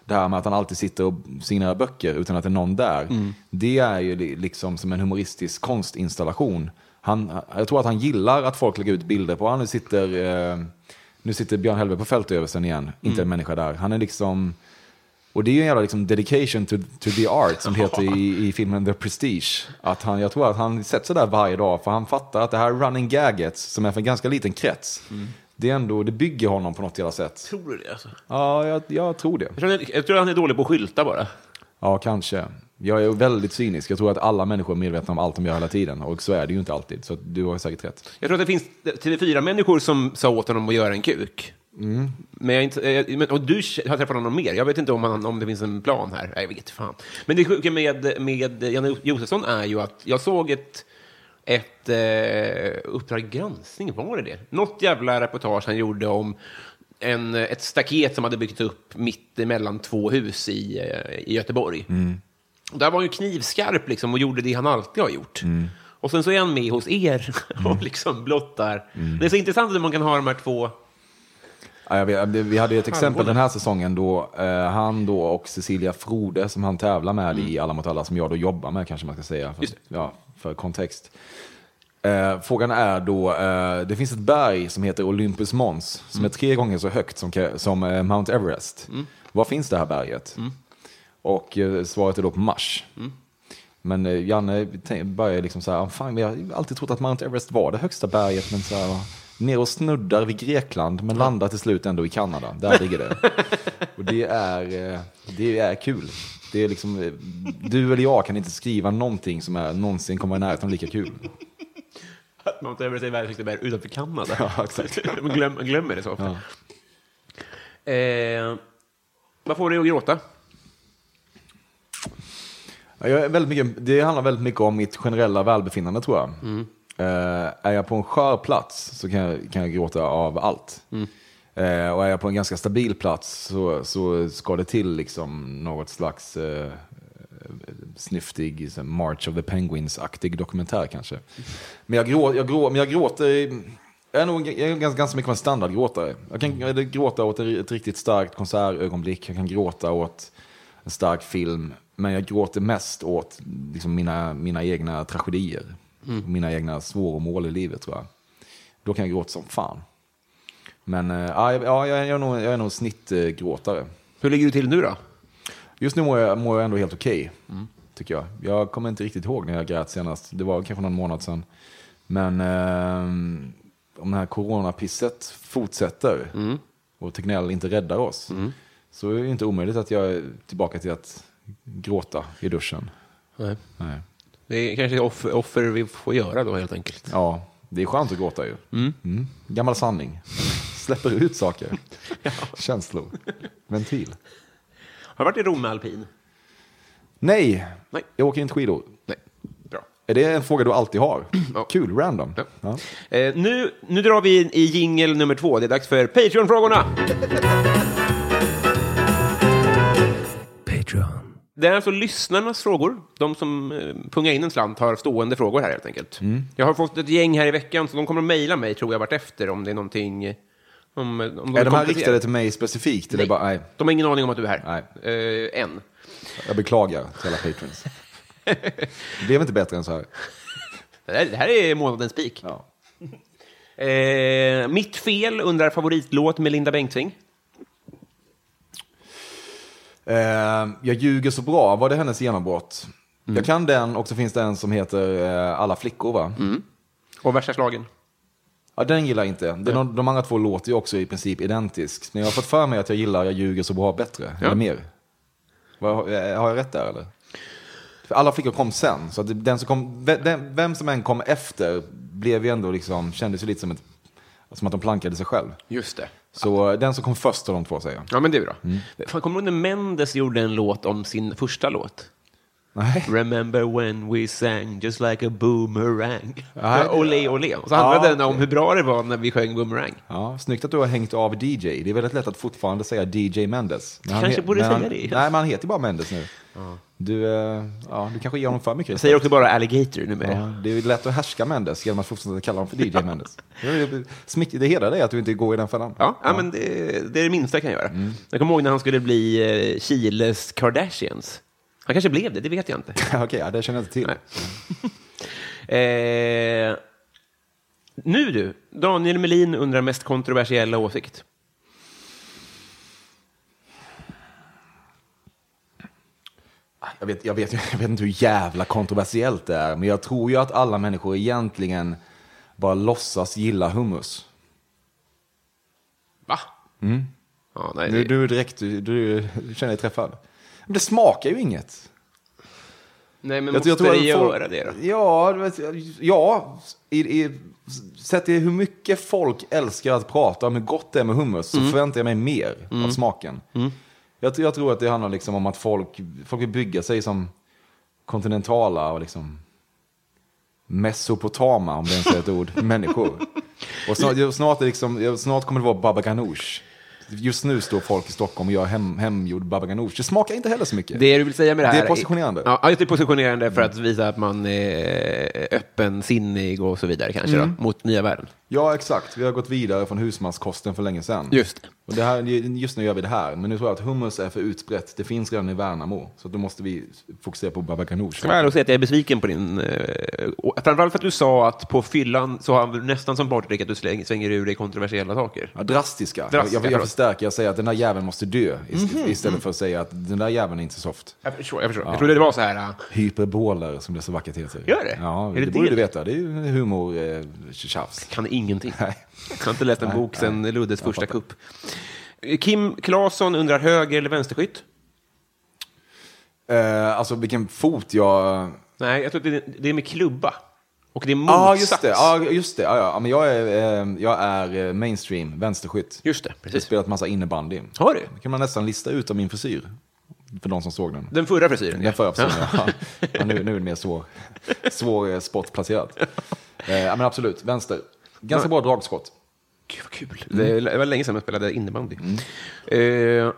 det här med att han alltid sitter och signerar böcker utan att det är någon där. Mm. Det är ju liksom som en humoristisk konstinstallation. Han, jag tror att han gillar att folk lägger ut bilder på. Han nu sitter, eh, nu sitter Björn Hellberg på fältöversten igen. Mm. Inte en människa där. Han är liksom... Och det är ju en jävla liksom dedication to, to the art som heter i, i filmen The Prestige. Att han, jag tror att han sätter sig där varje dag för han fattar att det här running gaget som är för en ganska liten krets, mm. det, är ändå, det bygger honom på något jävla sätt. Tror du det alltså? Ja, jag, jag tror det. Jag tror, jag tror att han är dålig på att skylta bara. Ja, kanske. Jag är väldigt cynisk. Jag tror att alla människor är medvetna om allt de gör hela tiden. Och så är det ju inte alltid. Så du har säkert rätt. Jag tror att det finns T V fyra-människor som sa åt honom att göra en kuk. Mm. Men jag inte, jag, men, och du har träffat honom mer. Jag vet inte om, han, om det finns en plan här. Jag vet fan. Men det sjuka med, med Janne Josefsson är ju att jag såg ett, ett eh, Uppdrag granskning. Var det det? Något jävla reportage han gjorde om en, ett staket som hade byggts upp mitt emellan två hus i, i Göteborg. Mm. Och där var han ju knivskarp liksom, och gjorde det han alltid har gjort. Mm. Och sen så är han med hos er och mm. liksom blottar. Mm. Det är så intressant att man kan ha de här två... Ja, jag vet, vi hade ett exempel den här säsongen då eh, han då och Cecilia Frode som han tävlar med mm. i Alla mot alla, som jag då jobbar med kanske man ska säga för, ja, för kontext. Eh, frågan är då, eh, det finns ett berg som heter Olympus Mons som mm. är tre gånger så högt som, som eh, Mount Everest. Mm. Var finns det här berget? Mm. Och eh, svaret är då på Mars. Mm. Men eh, Janne börjar liksom så här, fan, jag har alltid trott att Mount Everest var det högsta berget, men så här, ner och snuddar vid Grekland, men landar till slut ändå i Kanada. Där ligger det. Och det är, eh, det är kul. Det är liksom, du eller jag kan inte skriva någonting som är någonsin kommer i närheten lika kul. Att Mount Everest är världens högsta berg utanför Kanada. Ja, exakt. Man glöm, glömmer det så ofta. Ja. Eh, vad får dig att gråta? Jag är väldigt mycket, det handlar väldigt mycket om mitt generella välbefinnande, tror jag. Mm. Uh, är jag på en skör plats så kan jag, kan jag gråta av allt. Mm. Uh, och är jag på en ganska stabil plats så, så ska det till liksom något slags uh, snyftig March of the Penguins-aktig dokumentär kanske. Mm. Men, jag grå, jag grå, men jag gråter... Jag är nog jag är ganska, ganska mycket av en standardgråtare. Jag kan jag gråta åt ett riktigt starkt konsertögonblick. Jag kan gråta åt en stark film. Men jag gråter mest åt liksom, mina, mina egna tragedier. Mm. Mina egna svårmål i livet, tror jag. Då kan jag gråta som fan. Men äh, ja, jag, jag, är nog, jag är nog snittgråtare. Hur ligger du till nu då? Just nu mår jag, mår jag ändå helt okej, okay, mm. tycker jag. Jag kommer inte riktigt ihåg när jag grät senast. Det var kanske någon månad sedan. Men äh, om det här coronapisset fortsätter mm. och Tegnell inte räddar oss mm. så är det inte omöjligt att jag är tillbaka till att gråta i duschen. Nej. Nej. Det är kanske offer, offer vi får göra då helt enkelt. Ja, det är skönt att gråta ju. Mm. Mm. Gammal sanning. Släpper ut saker. Ja. Känslor. Ventil. Har du varit i Rom med alpin? Nej. Nej. Jag åker inte skidor. Nej. Bra. Är det en fråga du alltid har? Ja. Kul, random. Ja. Ja. Eh, nu, nu drar vi in i jingle nummer två. Det är dags för Patreon-frågorna. Patreon. Det är alltså lyssnarnas frågor. De som eh, pungar in en slant har stående frågor här helt enkelt. Mm. Jag har fått ett gäng här i veckan så de kommer att mejla mig, tror jag, vart efter om det är någonting... Om, om de är de här riktade till mig specifikt? Nej, eller bara, nej. De har ingen aning om att du är här. Nej. Eh, än. Jag beklagar till alla patrons. Det blev inte bättre än så här. Det här, det här är månadens spik. Ja. Eh, mitt fel undrar favoritlåt med Linda Bengtzing. Eh, jag ljuger så bra. Var det hennes genombrott? Mm. Jag kan den, och så finns det en som heter eh, Alla flickor, va? Mm. Och Värsta slagen. Ja, den gillar jag inte. Det är mm. de andra två låter ju också i princip identiskt. Men jag har fått för mig att jag gillar Jag ljuger så bra bättre. Ja. Eller mer. Har jag rätt där, eller? För Alla flickor kom sen. Så att den som kom, den, vem som än kom efter blev ju ändå liksom, kändes ju lite som, ett, som att de plankade sig själv. Just det. Så ja. Den som kom först av de två, säger jag. Ja, men det är bra. Mm. Fan, kommer du ihåg när Mendes gjorde en låt om sin första låt? Nej. Remember when we sang just like a boomerang. Ja, olé, olé. Och så handlade ja, den om hur bra det var när vi sjöng Boomerang. Ja, snyggt att du har hängt av D J. Det är väldigt lätt att fortfarande säga D J Mendes. Men Kanske he- borde säga han, det. Nej, men han heter bara Mendes nu. Du, eh, ja, du kanske ger honom för mycket Jag respekt. säger också bara alligator nu med. Ja, det är lätt att härska Mendes genom att fortsätta kalla honom för D J Mendes. Smick, det hedrar dig att du inte går i den fällan. Ja, ja, men det, det är det minsta jag kan göra. Mm. Jag kommer ihåg när han skulle bli eh, Chiles Kardashians. Han kanske blev det, det vet jag inte. Okej, okay, ja, det känner jag inte till. eh, nu du, Daniel Melin undrar mest kontroversiella åsikt. Jag vet, jag, vet, jag vet inte hur jävla kontroversiellt det är, men jag tror ju att alla människor egentligen bara låtsas gilla hummus. Va? Mm. Ja, nej, du, du direkt, du, du känner dig träffad. Men det smakar ju inget. Nej, men jag, måste jag tror det det göra får, det då? Ja, du vet, ja i, i, sett i hur mycket folk älskar att prata om hur gott det är med hummus, så mm. förväntar jag mig mer mm. av smaken. Mm. Jag, jag tror att det handlar liksom om att folk, folk vill bygga sig som kontinentala och liksom mesopotama, om det ens är ett ord, människor. Och snart, snart, är liksom, snart kommer det vara baba ganoush. Just nu står folk i Stockholm och gör hem, hemgjord baba ganoush. Det smakar inte heller så mycket. Det du vill säga med det här det är positionerande. Ja, det är positionerande för att visa att man är öppen, sinnig och så vidare kanske mm. då, mot nya världen. Ja, exakt. Vi har gått vidare från husmanskosten för länge sedan. Just det. Och det här, just nu gör vi det här. Men nu tror jag att hummus är för utbrett. Det finns redan i Värnamo. Så då måste vi fokusera på baba ganoush. Jag vill säga att jag är besviken på din... Eh, framförallt för att du sa att på fyllan så har nästan som bartdrick att du släng, svänger ur dig kontroversiella saker. Ja, drastiska. drastiska jag, jag förstärker. Jag säger att den där jäveln måste dö. Ist- mm-hmm. Istället för att säga att den där jäveln är inte så soft. Jag förstår. Jag, förstår. Ja. Jag trodde det var så här... Uh... Hyperboler, som det så vackert heter. Gör det? Ja, är det, det borde det? du veta. Det är ju humor eh, tjafs. Kan ingenting. Nej. Jag har inte läst en nej, bok sedan nej. Luddes första kupp. Kim Claesson undrar höger eller vänsterskytt? Eh, alltså vilken fot jag... Nej, jag tror att det, det är med klubba. Och det är Ja, ah, motsats. just det. Ah, just det. Ah, ja. Men jag är, eh, jag är mainstream vänsterskytt. Just det, Jag har precis. spelat massa innebandy. Har du? Det kan man nästan lista ut av min frisyr. För de som såg den. Den förra frisyren? Den förra frisyren, ja. ja nu, nu är det mer svår, svår spotplacerat. Eh, men absolut, vänster. Ganska bra dragskott. Gud vad kul. Mm. Det var länge sedan jag spelade innebandy. Mm. Eh,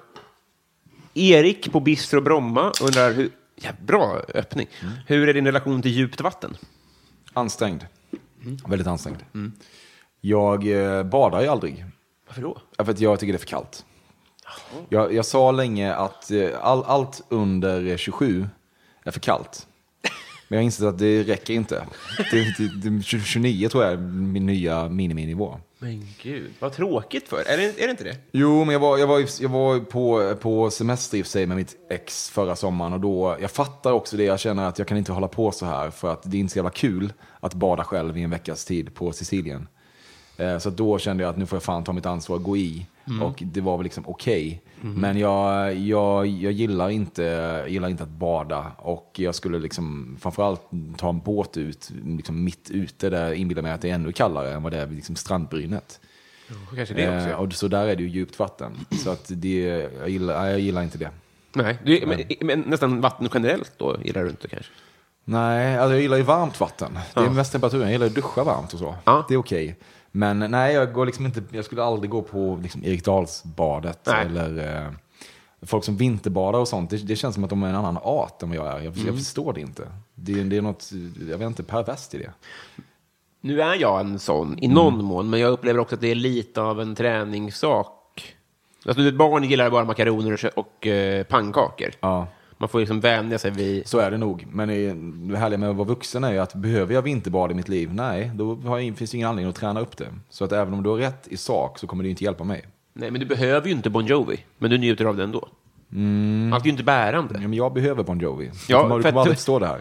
Erik på Bistro Bromma undrar hur... Ja, bra öppning. Mm. Hur är din relation till djupt vatten? Ansträngd. Mm. Väldigt ansträngd. Mm. Jag eh, badar ju aldrig. Varför då? För att jag tycker det är för kallt. Jag, jag sa länge att eh, all, allt under tjugosju är för kallt. Men jag har insett att det räcker inte. Det, det, det, tjugonio tror jag är min nya miniminivå. Men gud, vad tråkigt för. Är det, är det inte det? Jo, men jag var, jag var, jag var på, på semester i sig med mitt ex förra sommaren. Och då, jag fattar också det. Jag känner att jag kan inte hålla på så här. För att det är inte så jävla kul att bada själv i en veckas tid på Sicilien. Eh, så då kände jag att nu får jag fan ta mitt ansvar och gå i. Mm. Och det var väl liksom okej. Okay. Mm. Men jag, jag, jag gillar inte, jag gillar inte att bada. Och jag skulle liksom framförallt ta en båt ut liksom mitt ute. Där inbillar mig att det är ännu kallare än vad det är liksom strandbrynet. Mm, kanske det också. Eh, och så där är det ju djupt vatten. Så att det, jag, gillar, jag gillar inte det. Nej, du, men, men nästan vatten generellt då gillar du inte kanske? Nej, alltså jag gillar ju varmt vatten. Det är ja. mest temperaturen. Jag gillar att duscha varmt och så. Ja. Det är okej. Okay. Men nej, jag går liksom inte, jag skulle aldrig gå på liksom Erikdalsbadet nej. eller eh, folk som vinterbadar och sånt. Det, det känns som att de är en annan art än vad jag är. Jag, mm. jag förstår det inte. Det, det är något, jag vet inte, perverst i det. Nu är jag en sån i någon mm. mån, men jag upplever också att det är lite av en träningssak. Alltså, ett barn gillar bara makaroner och, och eh, pannkakor. Ja. Man får liksom vänja sig vid... Så är det nog. Men det härliga med att vara vuxen är ju att behöver jag vinterbad i mitt liv? Nej, då har jag, finns det ingen anledning att träna upp det. Så att även om du har rätt i sak så kommer det inte hjälpa mig. Nej, men du behöver ju inte Bon Jovi. Men du njuter av den ändå. Mm. Allt är ju inte bärande. Ja, men jag behöver Bon Jovi. Ja, kommer, du kommer aldrig förstå det här.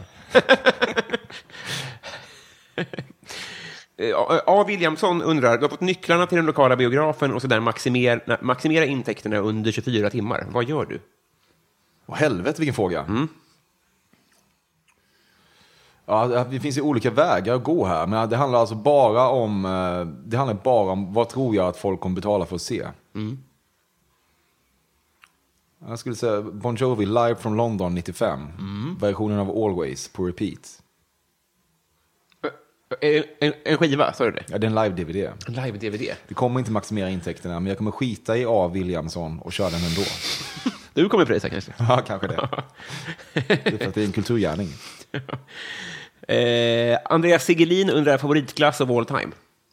A. Williamson undrar, du har fått nycklarna till den lokala biografen och så där maximera, maximera intäkterna under tjugofyra timmar. Vad gör du? Åh, helvete, vilken fråga. Mm. Ja, det finns ju olika vägar att gå här. Men det handlar alltså bara om det handlar bara om vad tror jag att folk kommer betala för att se. Mm. Jag skulle säga Bon Jovi live från London nittiofem. Mm. Versionen av Always på repeat. En, en, en skiva, sa du det? Ja, det är en live-D V D. En live-D V D. Det kommer inte maximera intäkterna, men jag kommer skita i A. Williamson och köra den ändå. Du kommer prisa kanske? Ja, kanske det. Det är för att det är en kulturgärning. eh, Andreas Sigelin undrar favoritklass of all time.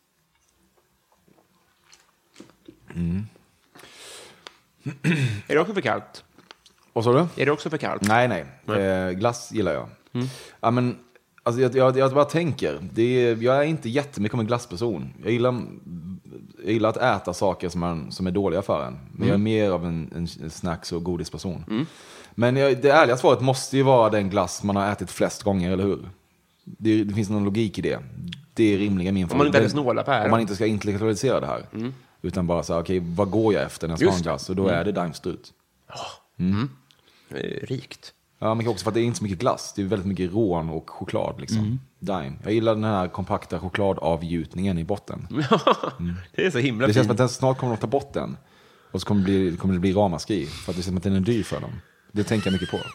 Mm. Är det också för kallt? Vad sa du? Är det också för kallt? Nej, nej. nej. Eh, glass gillar jag. Mm. Ja, men, alltså, jag, jag, jag bara tänker. Det är, jag är inte jättemycket om en glassperson. Jag gillar, jag gillar att äta saker som, man, som är dåliga för en. Men mm. jag är mer av en, en snacks- och godisperson. Mm. Men jag, det ärliga svaret måste ju vara den glass man har ätit flest gånger, eller hur? Det, det finns någon logik i det. Det är rimligen min favorit. Om man inte är snåla på här. Om man inte ska intellektualisera det här. Mm. Utan bara säga, okej, okay, vad går jag efter när jag ska ha en glass? Och då mm. är det Daimstrut. Mm. Det är rikt. Ja, men också för att det är inte så mycket glass. Det är väldigt mycket rån och choklad liksom. Mm. Daim. Jag gillar den här kompakta chokladavgjutningen i botten. Mm. Det är så himla Det fint. känns som att den snart kommer att ta bort den. Och så kommer det bli, kommer det bli ramaskri. För att det känns som att den är dyr för dem. Det tänker jag mycket på.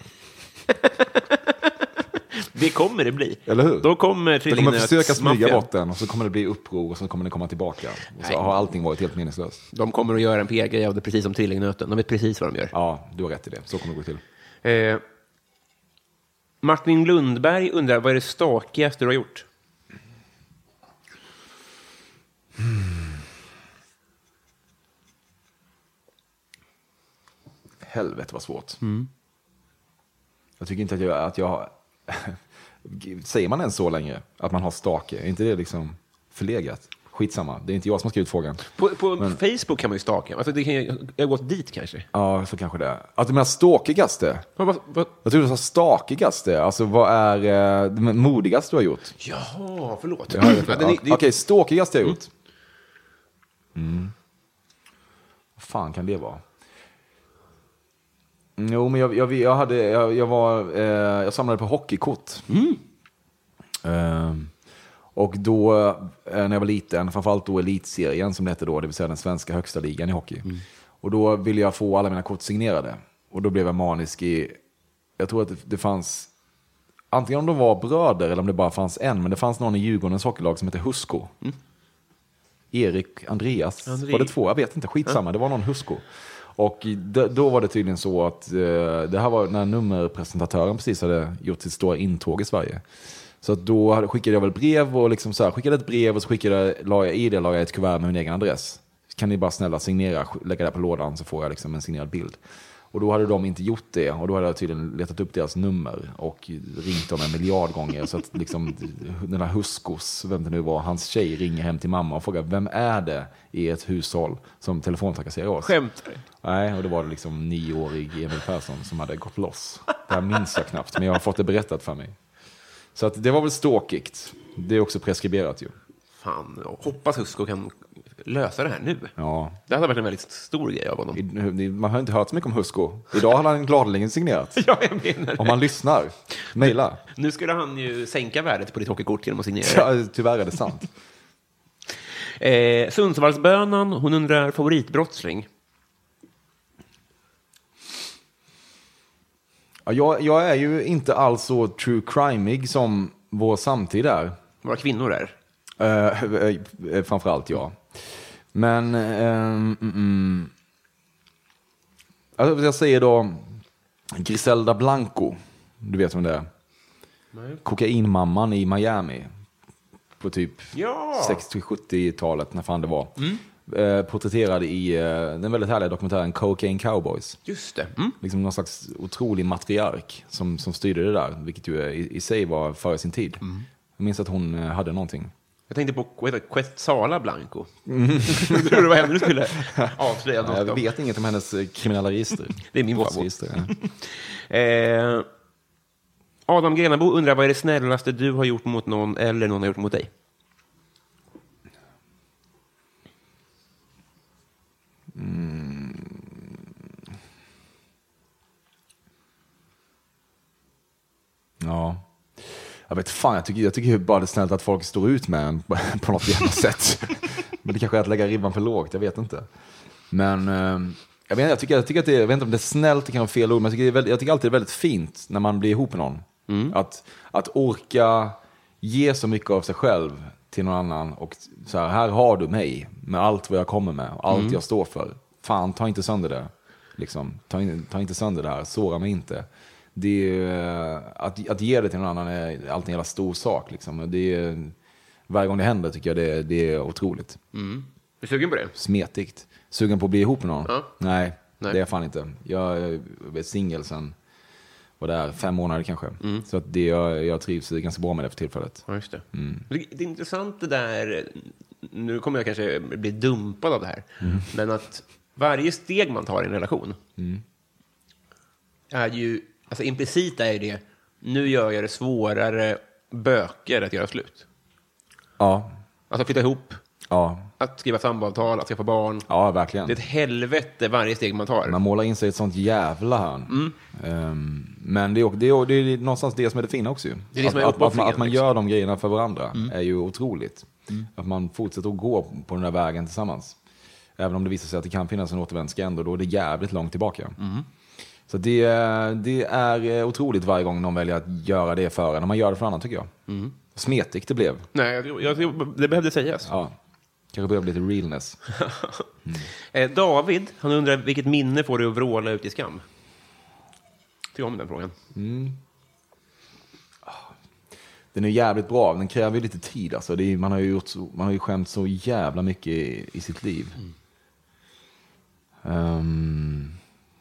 Det kommer det bli. Eller hur? Då kommer det kommer försöka smyga bort den. Och så kommer det bli uppror. Och så kommer det komma tillbaka. Och så Nej. har allting varit helt meningslöst. De kommer att göra en P G av det precis som trillingnöten. De vet precis vad de gör. Ja, du har rätt i det. Så kommer det gå till. Eh, Martin Lundberg undrar, vad är det stakigaste du har gjort? Hmm. Helvete vad svårt. Mm. Jag tycker inte att jag, att jag har... Säger man ens så länge? Att man har stake? Är inte det liksom förlegat? Skitsamma, det är inte jag som har skrivit frågan. På, på men... Facebook kan man ju staka. Alltså, det kan, jag har gått dit kanske. Ja, så kanske det är. Att du menar stalkigaste? Vad, vad, vad? Jag tror du sa stakigaste. Alltså vad är eh, det modigaste du har gjort? Jaha, förlåt. Ja, ja, Okej, okay, stalkigaste jag har gjort. Mm. Vad fan kan det vara? Jo, men jag, jag, jag hade, jag, jag var, eh, jag samlade på hockeykort. Mm. Eh, och då, eh, när jag var liten, framförallt då elitserien som det hette då, det vill säga den svenska högsta ligan i hockey. Mm. Och då ville jag få alla mina kort signerade. Och då blev jag manisk i, jag tror att det, det fanns, antingen om de var bröder eller om det bara fanns en, men det fanns någon i Djurgårdens hockeylag som hette Husko. Mm. Erik, Andreas, André. Var det två? Jag vet inte, skitsamma, mm. det var någon Husko. Och då var det tydligen så att eh, det här var när nummerpresentatören precis hade gjort sitt stora intåg i Sverige. Så att då skickade jag väl brev och liksom så här, skickade ett brev och så skickade, la jag i det la jag ett kuvert med min egen adress. Kan ni bara snälla signera, lägga det på lådan så får jag liksom en signerad bild. Och då hade de inte gjort det och då hade jag tydligen letat upp deras nummer och ringt dem en miljard gånger så att liksom den här Huskos, vem det nu var, hans tjej ringer hem till mamma och frågar vem är det i ett hushåll som telefontrakasserar oss? Skämtar du? Nej, och det var det liksom nioårig Emil Persson som hade gått loss. Det här minns jag knappt, men jag har fått det berättat för mig. Så att det var väl ståkigt. Det är också preskriberat ju. Fan, jag hoppas Husko kan lösa det här nu. Ja. Det hade varit en väldigt stor grej av honom. I, man har inte hört så mycket om Husko. Idag har han gladeligen signerat. Ja, jag menar det. Om man lyssnar, mejla. Nu skulle han ju sänka värdet på ditt hockeykort genom att signera. Ja, tyvärr är det sant. eh, Sundsvallsbönan, hon undrar favoritbrottsling. Ja, jag, jag är ju inte alls så true crime-ig som vår samtid är. Våra kvinnor är. Uh, framförallt, ja. Men um, mm, alltså, jag säger då Griselda Blanco. Du vet vem det är? Nej. Kokainmamman i Miami. På typ ja. sextio-sjuttio-talet, när fan det var. Mm. Uh, porträtterad i uh, den väldigt härliga dokumentären Cocaine Cowboys. Just det. Mm. Liksom någon slags otrolig matriark som, som styrde det där. Vilket ju i, i sig var före sin tid. Mm. Jag minns att hon uh, hade någonting. Jag tänkte på Quetzala Blanco. Mm. Jag tror det var henne du skulle avslöja något. Jag vet inget om hennes kriminella register. Det är min favorit. Ja. eh, Adam Grenabo undrar, vad är det snällaste du har gjort mot någon eller någon har gjort mot dig? Mm. Ja. Jag vet fan, jag tycker, jag tycker bara det är snällt att folk står ut med en på något jävla sätt. Men det kanske är att lägga ribban för lågt, jag vet inte. Men eh, jag, vet, jag, tycker, jag tycker att det är, jag vet inte om det är snällt, det kan vara fel ord, men jag tycker, det är väldigt, jag tycker alltid det är väldigt fint när man blir ihop med någon. Mm. Att, att orka ge så mycket av sig själv till någon annan och så här, här har du mig med allt vad jag kommer med och allt mm. jag står för. Fan, ta inte sönder det. Liksom, ta, in, ta inte sönder det här, såra mig inte. Det är, att, att ge det till någon annan är alltid en jävla stor sak. Liksom. Det är, varje gång det händer tycker jag det, det är otroligt. Mm. Är du sugen på det? Smetigt. Sugen på att bli ihop med någon? Ja. Nej, Nej, det är jag fan inte. Jag är singel sen var där fem månader kanske. Mm. Så att det, jag, jag trivs ganska bra med det för tillfället. Ja, just det. Mm. Det, det är intressant det där, nu kommer jag kanske bli dumpad av det här, mm. men att varje steg man tar i en relation mm. är ju, alltså implicit är det, nu gör jag det svårare böker att göra slut. Ja. Alltså flytta ihop. Ja. Att skriva samboavtal, att skaffa barn. Ja, verkligen. Det är ett helvete varje steg man tar. Man målar in sig i ett sånt jävla hörn. Mm. Um, men det är, det, är, det är någonstans det som är det fina också. Det är det som är att, att, man, att man liksom. gör de grejerna för varandra mm. är ju otroligt. Mm. Att man fortsätter att gå på den där vägen tillsammans. Även om det visar sig att det kan finnas en återvändsgränd och då är det jävligt långt tillbaka. Mm. Så det, det är otroligt varje gång någon väljer att göra det för en. Och man gör det för annan tycker jag. Mm. Smetigt det blev. Nej, jag, jag, det behövde sägas. Ja. Kanske börjar bli lite realness. Mm. eh, David, han undrar vilket minne får du att vråla ut i skam? Tycker om den frågan. Mm. Den är jävligt bra, den kräver ju lite tid. Alltså. Det är, man, har ju gjort så, man har ju skämt så jävla mycket i, i sitt liv. Mm. Um,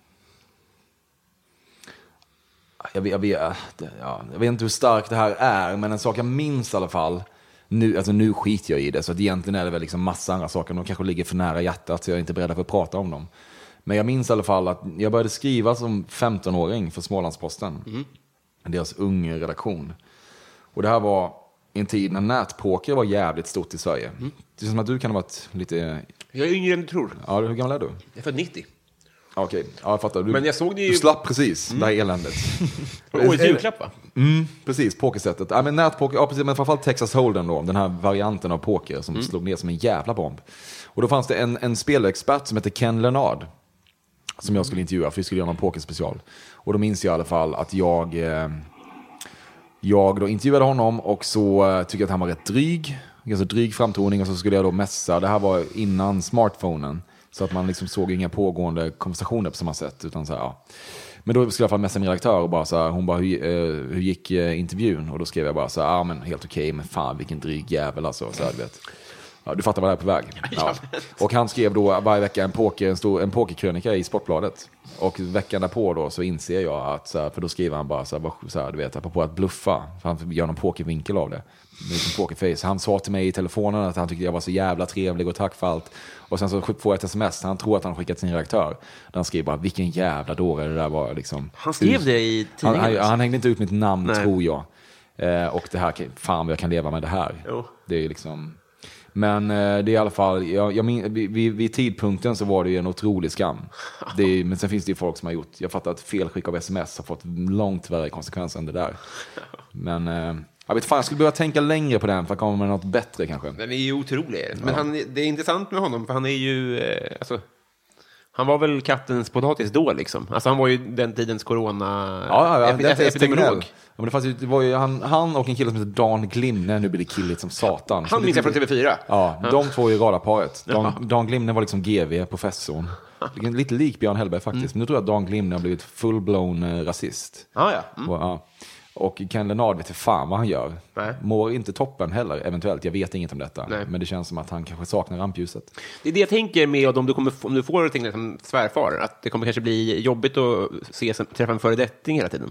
jag, vet, jag, vet, ja, jag vet inte hur starkt det här är, men en sak jag minns i alla fall. Nu, alltså nu skiter jag i det, så att egentligen är det väl liksom massa andra saker. De kanske ligger för nära hjärtat, så jag är inte beredd för att prata om dem. Men jag minns i alla fall att jag började skriva som femtonåring för Smålandsposten. Mm. Deras unga redaktion. Och det här var en tid när nätpoker var jävligt stort i Sverige. Mm. Det är som att du kan ha varit lite... Jag är yngre än du tror. Ja, hur gammal är du? Jag är född nittio. Okej, okay. Ja, jag fattar. Du, men jag såg det ju... du slapp precis mm. det här eländet. Årets julklapp, va? Mm, precis, pokersättet. Ja, men nätpoker, ja, precis, men framförallt Texas Hold'em då, den här varianten av poker som mm. slog ner som en jävla bomb. Och då fanns det en, en spelexpert som heter Ken Leonard som jag skulle intervjua, för vi skulle göra någon pokerspecial. Och då minns jag i alla fall att jag eh, jag då intervjuade honom och så eh, tyckte jag att han var rätt dryg. Ganska dryg framtoning, och så skulle jag då mässa. Det här var innan smartphonen. Så att man liksom såg inga pågående konversationer på samma sätt. Utan så här, ja. Men då skulle jag fall mässa min redaktör och bara så här, hon bara, hur, eh, hur gick eh, intervjun? Och då skrev jag bara så här, ja men helt okej, okay, men fan vilken dryg jävel alltså. Så här, du vet. Ja, du fattar vad det är på väg. Ja. Och han skrev då varje vecka en, poker, en, stor, en pokerkrönika i Sportbladet. Och veckan därpå då så inser jag att, så här, för då skriver han bara så här, så här, du vet, apropå att bluffa. För han gör någon pokervinkel av det. Med sin pokerface. Han sa till mig i telefonen att han tyckte jag var så jävla trevlig och tack för allt. Och sen så får jag ett sms. Han tror att han skickat sin redaktör. Där han skriver bara, vilken jävla dåre det där var. Liksom. Han skrev det i tidningen? Han, han, han hängde inte ut mitt namn, nej, tror jag. Eh, och det här, fan vad jag kan leva med det här. Jo. Det är liksom... Men eh, det är i alla fall, jag, jag min, vid, vid tidpunkten så var det ju en otrolig skam. Det är, men sen finns det ju folk som har gjort, jag fattar att felskick av sms har fått långt värre konsekvenser än det där. Men eh, jag vet fan, jag skulle behöva tänka längre på den för att komma med något bättre kanske. Den är ju otrolig. Men ja. han, det är intressant med honom, för han är ju, eh, alltså, han var väl kattens potatis då liksom. Alltså han var ju den tidens corona ja, ja, epid- epidemiolog. Ja, men det fanns ju, det var ju han, han och en kille som heter Dan Glimne, nu blir det killigt som satan. Han minns jag från T V fyra. Ja, ja, de två är ju radarparet. Dan, ja. Dan Glimne var liksom G V, professorn. Lite lik Björn Hellberg faktiskt. Mm. Men nu tror jag att Dan Glimne har blivit full-blown rasist. Ah, ja. Mm. Och, ja. Och Ken Leonard vet inte fan vad han gör. Nej. Mår inte toppen heller, eventuellt. Jag vet inget om detta. Nej. Men det känns som att han kanske saknar rampljuset. Det är det jag tänker med om du, kommer, om du får Tegnell som svärfar. Att det kommer kanske bli jobbigt att se, träffa en föredetting hela tiden.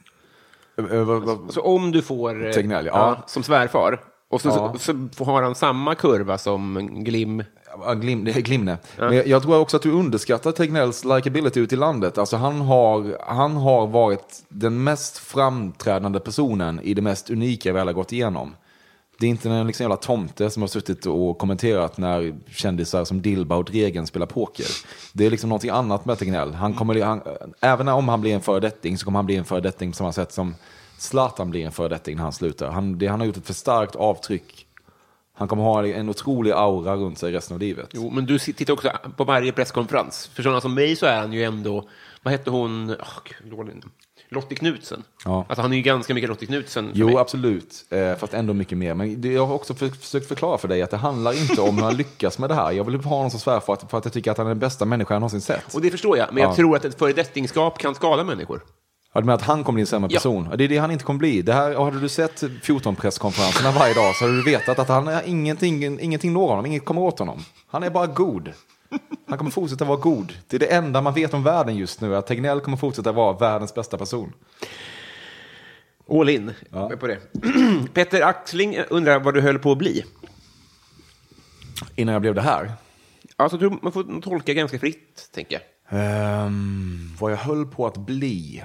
Så om du får Tegnell, ja. Ja, som svärfar och så, ja. så, så har han samma kurva som Glim. Ja, Glim, det är Glimne. Ja. Men jag, jag tror också att du underskattar Tegnells likability ute i landet. Alltså han har, han har varit den mest framträdande personen i det mest unika vi alla gått igenom. Det är inte en liksom jävla tomte som har suttit och kommenterat när kändisar som Dilba och Dregen spelar poker. Det är liksom någonting annat med Tegnell. Han kommer, han, även om han blir en föredetting så kommer han bli en föredetting på samma sätt som Zlatan blir en föredetting när han slutar. Han, det, han har gjort ett för starkt avtryck. Han kommer ha en otrolig aura runt sig resten av livet. Jo, men du tittar också på varje presskonferens. För sådana som mig så är han ju ändå... Vad hette hon? Oh, Lottie Knudsen. Ja. Alltså han är ju ganska mycket Lottie Knudsen för Jo, mig. absolut. Eh, fast ändå mycket mer. Men det, jag har också för, försökt förklara för dig att det handlar inte om hur han lyckas med det här. Jag vill ha någon som svär för att, för att jag tycker att han är den bästa människan jag någonsin sett. Och det förstår jag, men jag Ja. tror att ett föredettingskap kan skada människor. Ja, du menar att han kommer bli en sämre Ja. person? Ja. Det är det han inte kommer bli. Det här, hade du sett fjorton-presskonferenserna varje dag så hade du vetat att han är ingenting, ingenting når honom, inget kommer åt honom. Han är bara god. Han kommer fortsätta vara god. Det är det enda man vet om världen just nu, att Tegnell kommer fortsätta vara världens bästa person. All in Ja. på det. Peter Axling undrar vad du höll på att bli. Innan jag blev det här. Alltså, jag tror man får tolka ganska fritt, tänker jag. Um, vad jag höll på att bli.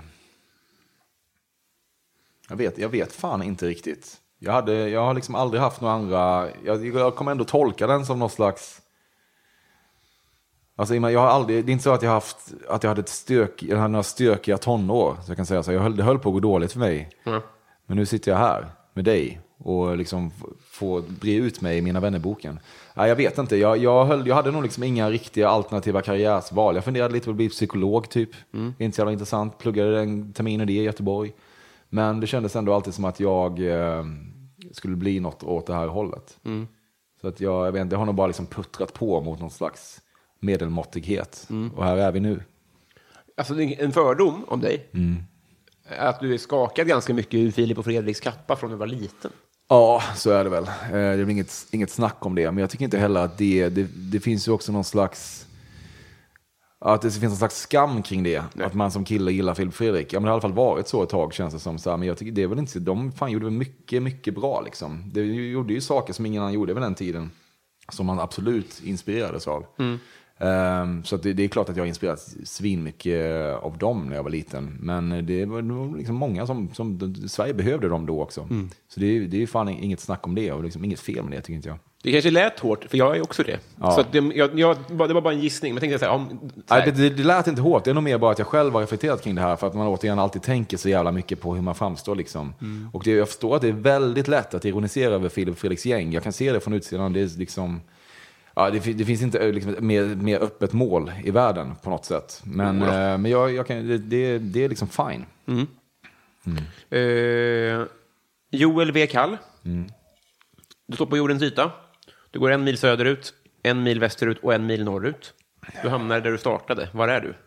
Jag vet, jag vet fan inte riktigt. Jag, hade, jag har liksom aldrig haft några andra. Jag, jag kommer ändå tolka den som någon slags. Alltså, jag har aldrig, det är inte så att jag har haft att jag hade ett stök, jag hade några stökiga tonår, så jag kan säga så. Jag höll, det höll på att gå dåligt för mig. Mm. Men nu sitter jag här med dig och liksom f- får bre ut mig i mina vännerboken. Nej, jag vet inte. Jag, jag, höll, jag hade nog liksom inga riktiga alternativa karriärsval. Jag funderade lite på att bli psykolog typ. Mm. Inte så jävla intressant. Pluggade en termin i det i Göteborg. Men det kändes ändå alltid som att jag eh, skulle bli något åt det här hållet. Mm. Så att jag, jag vet inte, jag har nog bara liksom puttrat på mot någon slags medelmåttighet. Mm. Och här är vi nu. Alltså en fördom om dig. Mm. Att du är skakad ganska mycket ur Filip och Fredriks kappa från när du var liten. Ja, så är det väl. Det är väl inget, inget snack om det. Men jag tycker inte heller att det... Det, det finns ju också någon slags... Att det finns någon slags skam kring det. Nej. Att man som kille gillar Filip och Fredrik. Ja, men det har i alla fall varit så ett tag, känns det som. Så här, men jag tycker det är väl inte... De fan gjorde väl mycket, mycket bra liksom. De gjorde ju saker som ingen annan gjorde vid den tiden. Som man absolut inspirerades av. Mm. Um, så att det, det är klart att jag har inspirerats svin mycket av dem när jag var liten. Men det var liksom många som, som Sverige behövde dem då också. Mm. Så det är, det är ju fan inget snack om det och liksom inget fel med det, tycker inte jag. Det kanske lät hårt, för jag är också det. Ja. Så att det, jag, jag, det var bara en gissning. Men jag tänkte så här, om, så här. Nej, det, det lät inte hårt. Det är nog mer bara att jag själv har reflekterat kring det här. För att man återigen alltid tänker så jävla mycket på hur man framstår liksom. Mm. Och det, jag förstår att det är väldigt lätt att ironisera över Filip och Fredriks gäng. Jag kan se det från utsidan. Det är liksom... Ja, det, det finns inte liksom mer, mer öppet mål i världen på något sätt. Men, mm. eh, men jag, jag kan, det, det, det är liksom fine. Mm. Mm. Uh, Joel W. Kall. Mm. Du står på jordens yta. Du går en mil söderut, en mil västerut och en mil norrut. Du hamnar där du startade. Var är du?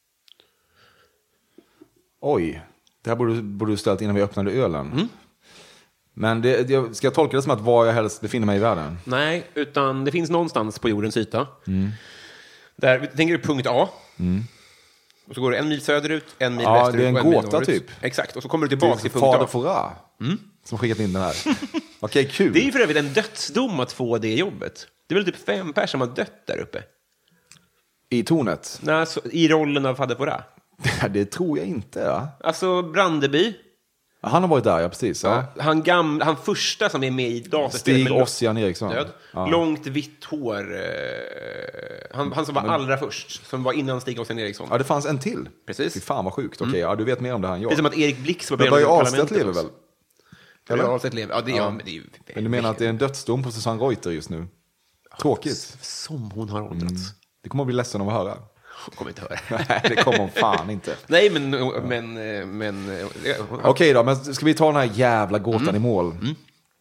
Oj, det här borde, borde du ställt innan vi öppnade ölen. Mm. Men det, jag, ska jag tolka det som att var jag helst befinner mig i världen? Nej, utan det finns någonstans på jordens yta. Mm. Där, tänker du punkt A. Mm. Och så går du en mil söderut, en mil ja, västerut det är en och en gåta, mil norrut. Typ. Exakt, och så kommer du tillbaka till punkt Fader A. Fora, mm. som skickat in den här. Okej, kul. Det är ju för övrigt en dödsdom att få det jobbet. Det är väl typ fem personer som har dött där uppe. I tornet? Nej, så, i rollen av Fader Fora. Det tror jag inte, ja. Alltså, Brandeby. Han har varit där, ja, precis. Ja. Ja, han, gam, han första som är med i dataspelet. Stig Ossian Eriksson. Död. Ja. Långt, vitt hår. Eh, han, han som var Men... allra först. Som var innan Stig Ossian Eriksson. Ja, det fanns en till. Precis. Fy fan vad sjukt. Okej, okay, mm. ja, du vet mer om det här än jag. Det är som att Erik Blix var med i parlamentet. Lever väl? Eller? Ahlstedt lever. Ja, det, ja. Ja, men, det är ju... men du menar att det är en dödsdom på Susanne Reuter just nu? Tråkigt. Som hon har åldrats. Mm. Det kommer att bli ledsen av att höra. Kommer inte höra. Nej, det kommer hon fan inte. Nej, men... men, men Okej okay då, men ska vi ta den här jävla gåtan mm. i mål? Mm.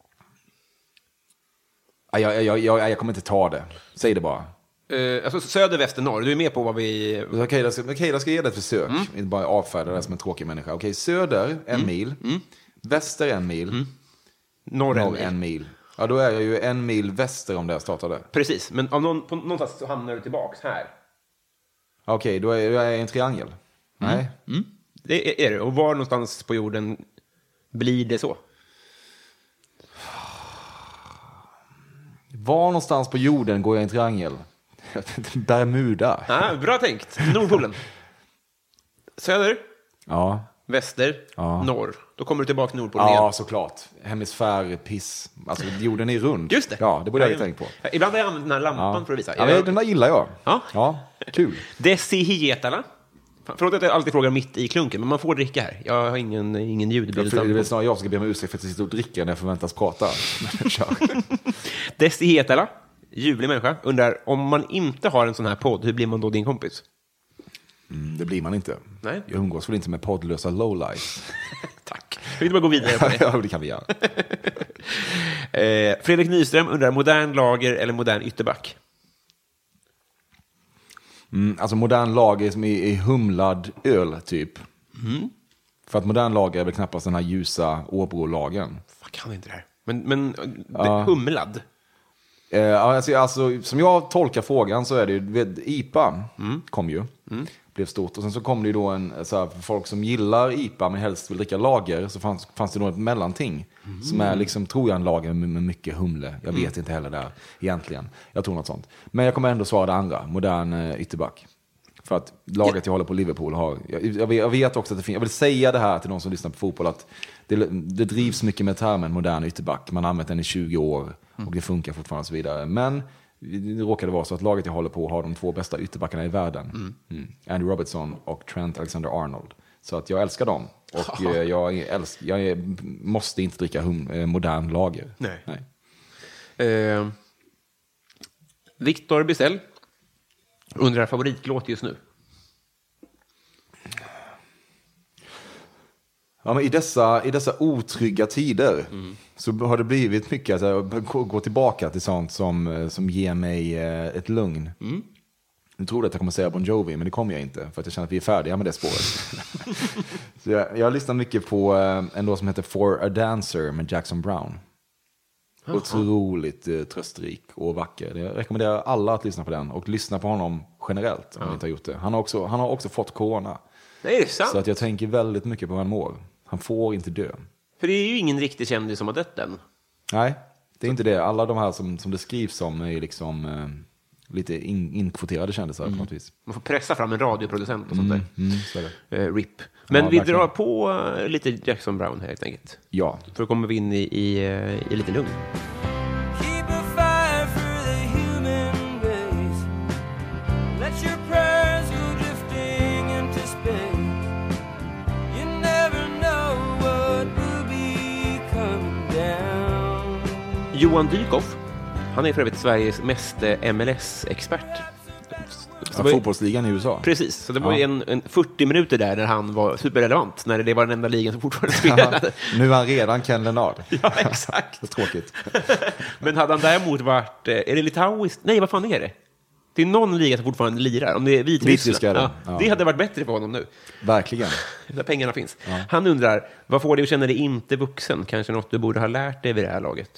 Jag, jag, jag, jag, jag kommer inte ta det. Säg det bara. Uh, alltså söder, väster, norr. Du är med på vad vi... Okej, okay, jag, ska, okay, jag ska ge det ett försök. Mm. Inte bara avfärda det som en tråkig människa. Okej, okay, söder en mm. mil. Mm. Väster en mil. Mm. Norr, norr en, en mil. mil. Ja, då är jag ju en mil väster om det jag startade. Precis, men av någon, på någonstans så hamnar du tillbaks här. Okej, okay, då är jag i en triangel. Mm. Nej. Mm. Det är det. Och var någonstans på jorden blir det så? Var någonstans på jorden går jag i en triangel? Bermuda. Ah, bra tänkt. Nordpolen. Söder. Ja. Väster. Ja. Norr. Då kommer du tillbaka till Nordpolen ja, igen. Ja, såklart. Hemisfär, piss. Alltså, jorden är rund. Just det. Ja, det borde jag ha tänkt på. Ibland har jag använt den här lampan ja. för att visa. Ja, men den där gillar jag. Ja. Ja, kul. Desihietala. Förlåt att jag alltid frågar mitt i klunken, men man får dricka här. Jag har ingen, ingen ljudbild. Det är väl snarare jag som ska be om ursäkt för att jag sitter och dricker när jag förväntas prata. Desihietala, ljuvlig människa, undrar om man inte har en sån här podd, hur blir man då din kompis? Mm, det blir man inte. Nej. Jag umgås väl inte med poddlösa lowlife. Tack. Vi vill bara gå vidare på det. Ja, det kan vi göra. eh, Fredrik Nyström undrar, modern lager eller modern ytterback? Mm, alltså modern lager som är, är humlad öl, typ. Mm. För att modern lager är väl knappast den här ljusa Åbro-lagen. Vad kan inte det här? Men, men Ja. humlad? Eh, alltså, alltså, som jag tolkar frågan så är det ju, vet, I P A Mm. kom ju, mm. blev stort. Och sen så kom det ju då en, så här, för folk som gillar I P A men helst vill dricka lager, så fanns, fanns det då ett mellanting. Mm. Som är liksom, tror jag, en lager med, med mycket humle. Jag vet mm. inte heller där egentligen. Jag tror något sånt. Men jag kommer ändå svara det andra, modern eh, ytterback. För att laget jag håller på Liverpool har, jag, jag, vet, jag vet också att det finns, jag vill säga det här till de som lyssnar på fotboll, att det, det drivs mycket med termen modern ytterback. Man har använt den i tjugo år och det funkar fortfarande och så vidare. Men det råkade vara så att laget jag håller på har de två bästa ytterbackarna i världen. Mm. Mm. Andy Robertson och Trent Alexander-Arnold. Så att jag älskar dem. Och eh, jag, älsk, jag är, måste inte dricka hum, eh, modern lager. Nej. Nej. Eh, Victor Bissell undrar favoritlåt just nu. Ja, men i dessa, i dessa otrygga tider mm. så har det blivit mycket att jag gå tillbaka till sånt som, som ger mig ett lugn. Mm. Nu tror jag att jag kommer säga Bon Jovi, men det kommer jag inte. För att jag känner att vi är färdiga med det spåret. Så jag, jag lyssnar mycket på en låt som heter For a Dancer med Jackson Brown. Aha. Otroligt eh, tröstrik och vacker. Jag rekommenderar alla att lyssna på den. Och lyssna på honom generellt om ja. ni inte har gjort det. Han har också, han har också fått corona. Nej, är det sant? Så att jag tänker väldigt mycket på hur han mår. Han får inte dö. För det är ju ingen riktig kändis som har dött än. Nej, det är inte det. Alla de här som, som det skrivs om är liksom eh, lite in, inkvoterade kändisar mm. på något vis. Man får pressa fram en radioproducent och sånt där. Mm, mm, så är det. Eh, R I P. Men ja, vi verkligen. drar på uh, lite Jackson Brown helt enkelt. Ja. För då kommer vi in i, i, uh, i lite lugn. Keep a fire for the human race. Let your prayers go drifting into space. You never know what will be coming down. Johan Dykhoff, han är för övrigt Sveriges mest M L S-expert. Ja, fotbollsligan i U S A. Precis, så det var ja. en, en fyrtio minuter där när han var superrelevant, när det var den enda ligan som fortfarande spelade. Nu är han redan Ken Lennard. Ja, exakt. Det är tråkigt. Men hade han däremot varit, är det litauiskt? Nej, vad fan är det? Det är någon liga som fortfarande lirar, om det är Vitryssland. Ja, ja. Det hade varit bättre för honom nu. Verkligen. Där pengarna finns. Ja. Han undrar, vad får dig att känna dig inte vuxen? Kanske något du borde ha lärt dig vid det här laget?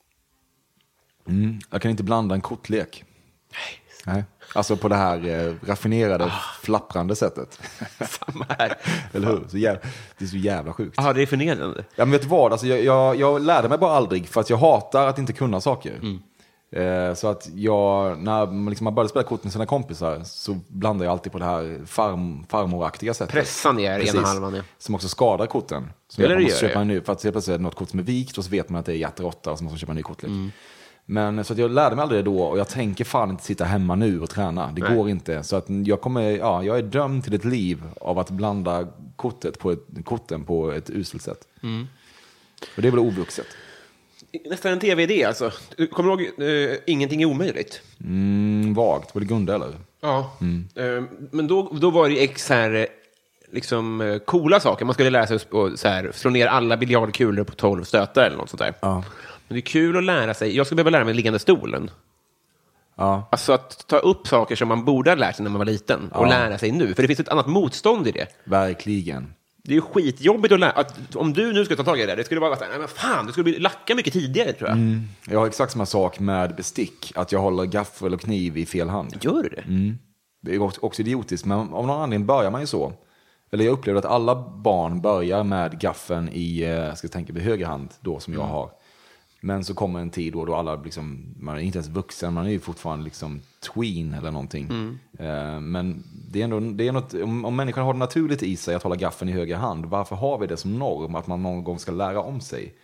Mm, jag kan inte blanda en kortlek. Nej. Nej. Alltså på det här eh, raffinerade, ah. flapprande sättet. Samma här. Eller hur? Så jävla, det är så jävla sjukt. Ja, det är förnedrande. Ja, men vet du vad? Alltså, jag, jag, jag lärde mig bara aldrig för att jag hatar att inte kunna saker. Mm. Eh, så att jag, när liksom, man började spela kort med sina kompisar så blandade jag alltid på det här farm, farmoraktiga sättet. Pressa ner Precis, ena halvan. Ja. Som också skadar korten. Så Eller man det måste gör köpa det. en ny, för att helt plötsligt är det något kort som är vikt och så vet man att det är hjärteråtta och så måste man köpa en ny kortlek. Mm. Men så att jag lärde mig aldrig det då och jag tänker fan inte sitta hemma nu och träna. Det Nej. går inte. Så att jag kommer, ja, jag är dömd till ett liv av att blanda kortet på ett, korten på ett uselt sätt. Mm. Och det är väl ovuxet. Nästan en tv-idé alltså. Kommer du ihåg uh, Ingenting är omöjligt? Mm, vagt. Var det Gunda eller? Ja. Mm. Uh, men då, då var det ex här liksom uh, coola saker. Man skulle lära sig att så här, slå ner alla biljardkulor på tolv stötar eller något sånt där. Ja. Men det är kul att lära sig. Jag skulle behöva lära mig liggande stolen. Ja. Alltså att ta upp saker som man borde ha lärt sig när man var liten och ja. lära sig nu. För det finns ett annat motstånd i det. Verkligen. Det är ju skitjobbigt att lära. Att, om du nu ska ta tag i det, det skulle vara så här, nej men fan, det skulle bli lacka mycket tidigare tror jag. Mm. Jag har exakt samma sak med bestick. Att jag håller gaffel och kniv i fel hand. Gör du det? Mm. Det är också idiotiskt, men av någon anledning börjar man ju så. Eller jag upplevde att alla barn börjar med gaffeln i, jag ska tänka på höger hand då som jag har. Men så kommer en tid då, då alla liksom, man är inte ens vuxen, man är ju fortfarande liksom tween eller någonting. Mm. Uh, men det är ändå, det är något, om, om människan har det naturligt i sig att hålla gaffeln i höger hand, varför har vi det som norm att man någon gång ska lära om sig?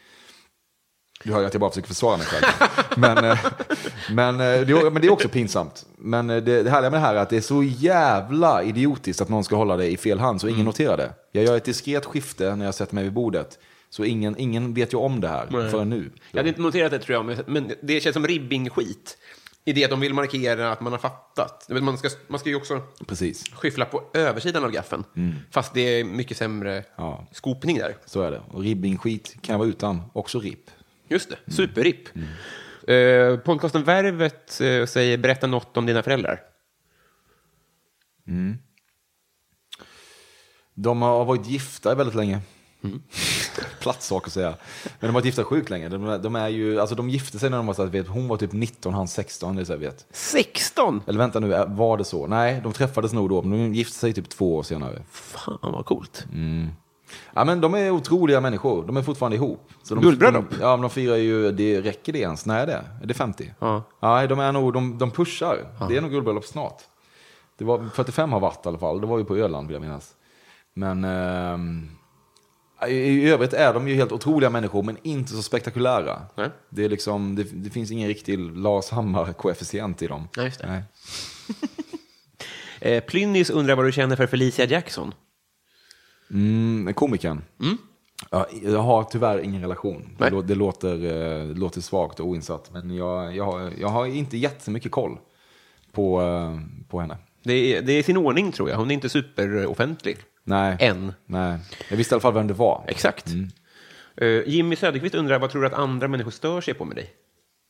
Du hör ju att jag bara försöker försvara mig själv. men, uh, men, uh, det, men det är också pinsamt. Men det, det härliga med det här är att det är så jävla idiotiskt att någon ska hålla det i fel hand så ingen mm. noterar det. Jag gör ett diskret skifte när jag sätter mig vid bordet. Så ingen, ingen vet ju om det här Nej. förrän nu. Jag hade inte noterat det tror jag, men det känns som ribbing-skit. I det att de vill markera att man har fattat. Man ska, man ska ju också Precis. skyffla på översidan av gaffeln. Mm. Fast det är mycket sämre ja. skopning där. Så är det. Och ribbing-skit kan jag vara utan. Också ripp. Just det, superripp. Mm. Uh, podcasten Värvet uh, säger berätta något om dina föräldrar. Mm. De har varit gifta väldigt länge. Mm. Platt sak att säga. Men de har varit gifta sjukt länge. De, de är ju, alltså de gifte sig när de var så att vet, hon var typ nitton, han sexton, det är så jag vet. sexton? Eller vänta nu, var det så? Nej, de träffades nog då, men de gifte sig typ två år senare. Fan vad coolt. Mm. Ja, men de är otroliga människor. De är fortfarande ihop. Guldbröllop? Ja, men de firar ju, det räcker det ens? Nej, det är det. Är det femtio? Ja. Ja, de är nog, de, de pushar. Ja. Det är nog guldbröllop snart. Det var, fyrtiofem har varit i alla fall. Det var ju på Öland, vill jag minnas. Men eh, i övrigt är de ju helt otroliga människor, men inte så spektakulära. Nej. Det är liksom, det, det finns ingen riktig Lars Hammar-koefficient i dem. Nej, just det. Nej. eh, Plynnis undrar vad du känner för Felicia Jackson. Mm, komikern. Mm. Ja, jag har tyvärr ingen relation. Det, lå- det låter, eh, det låter svagt och oinsatt. Men jag, jag, har, jag har inte jättemycket koll på, eh, på henne. Det är, det är sin ordning, tror jag. Hon är inte superoffentlig. Nej. Än. Nej. Jag visste i alla fall vem det var. Exakt. Mm. Uh, Jimmy Söderqvist undrar, vad tror du att andra människor stör sig på med dig?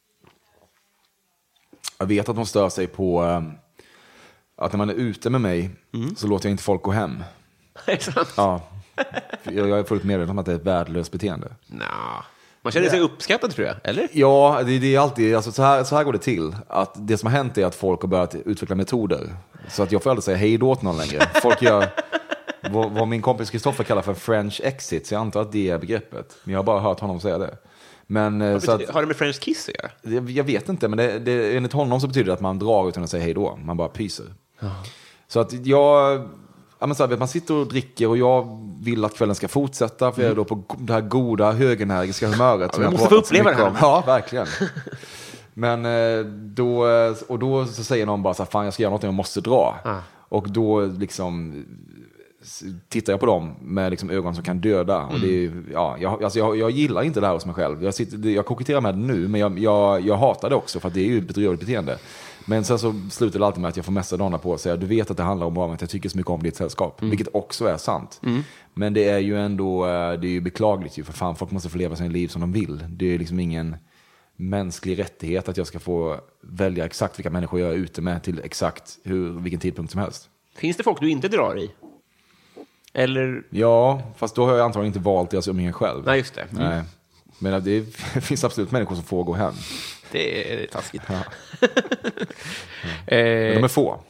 Jag vet att de stör sig på um, att när man är ute med mig mm. så låter jag inte folk gå hem. Är det sant? Ja. Jag är fullt medveten om att det är ett värdelöst beteende. Nah. Man känner sig uppskattad, tror jag, eller? Ja, det, det är alltid, alltså så här, så här går det till. Att det som har hänt är att folk har börjat utveckla metoder. Så att jag får aldrig säga hej då till någon längre. Folk gör vad, vad min kompis Kristoffer kallar för French exit. Så jag antar att det är begreppet. Men jag har bara hört honom säga det. Men, så att, har det med French kiss att göra? Jag, jag vet inte, men det, det, enligt honom så betyder det att man drar utan att säga hej då. Man bara pyser. Oh. Så att jag... Ja, men så här, man sitter och dricker och jag vill att kvällen ska fortsätta för mm. jag är då på det här goda, högenergiska humöret. Ja, jag måste få uppleva det här. Ja, verkligen. Men då, och då så säger någon bara så här, fan jag ska göra något, jag måste dra. Ah. Och då liksom tittar jag på dem med liksom ögon som kan döda. Mm. Och det är, ja, jag, alltså jag, jag gillar inte det här hos mig själv. Jag, sitter, jag koketterar med det nu, men jag, jag, jag hatar det också för att det är ju ett bedrövligt beteende. Men sen så slutar det alltid med att jag får messa Donna på och säga, du vet att det handlar om bara att jag tycker så mycket om ditt sällskap. Mm. Vilket också är sant. Mm. Men det är ju ändå, det är ju beklagligt ju, för fan, folk måste få leva sin liv som de vill. Det är liksom ingen mänsklig rättighet att jag ska få välja exakt vilka människor jag är ute med till exakt hur, vilken tidpunkt som helst. Finns det folk du inte drar i? Eller? Ja, fast då har jag antagligen inte valt deras umgänge själv. Nej, just det. Mm. Nej. Men det finns absolut människor som får gå hem. Det är taskigt. Ja. Ja. Men de är få.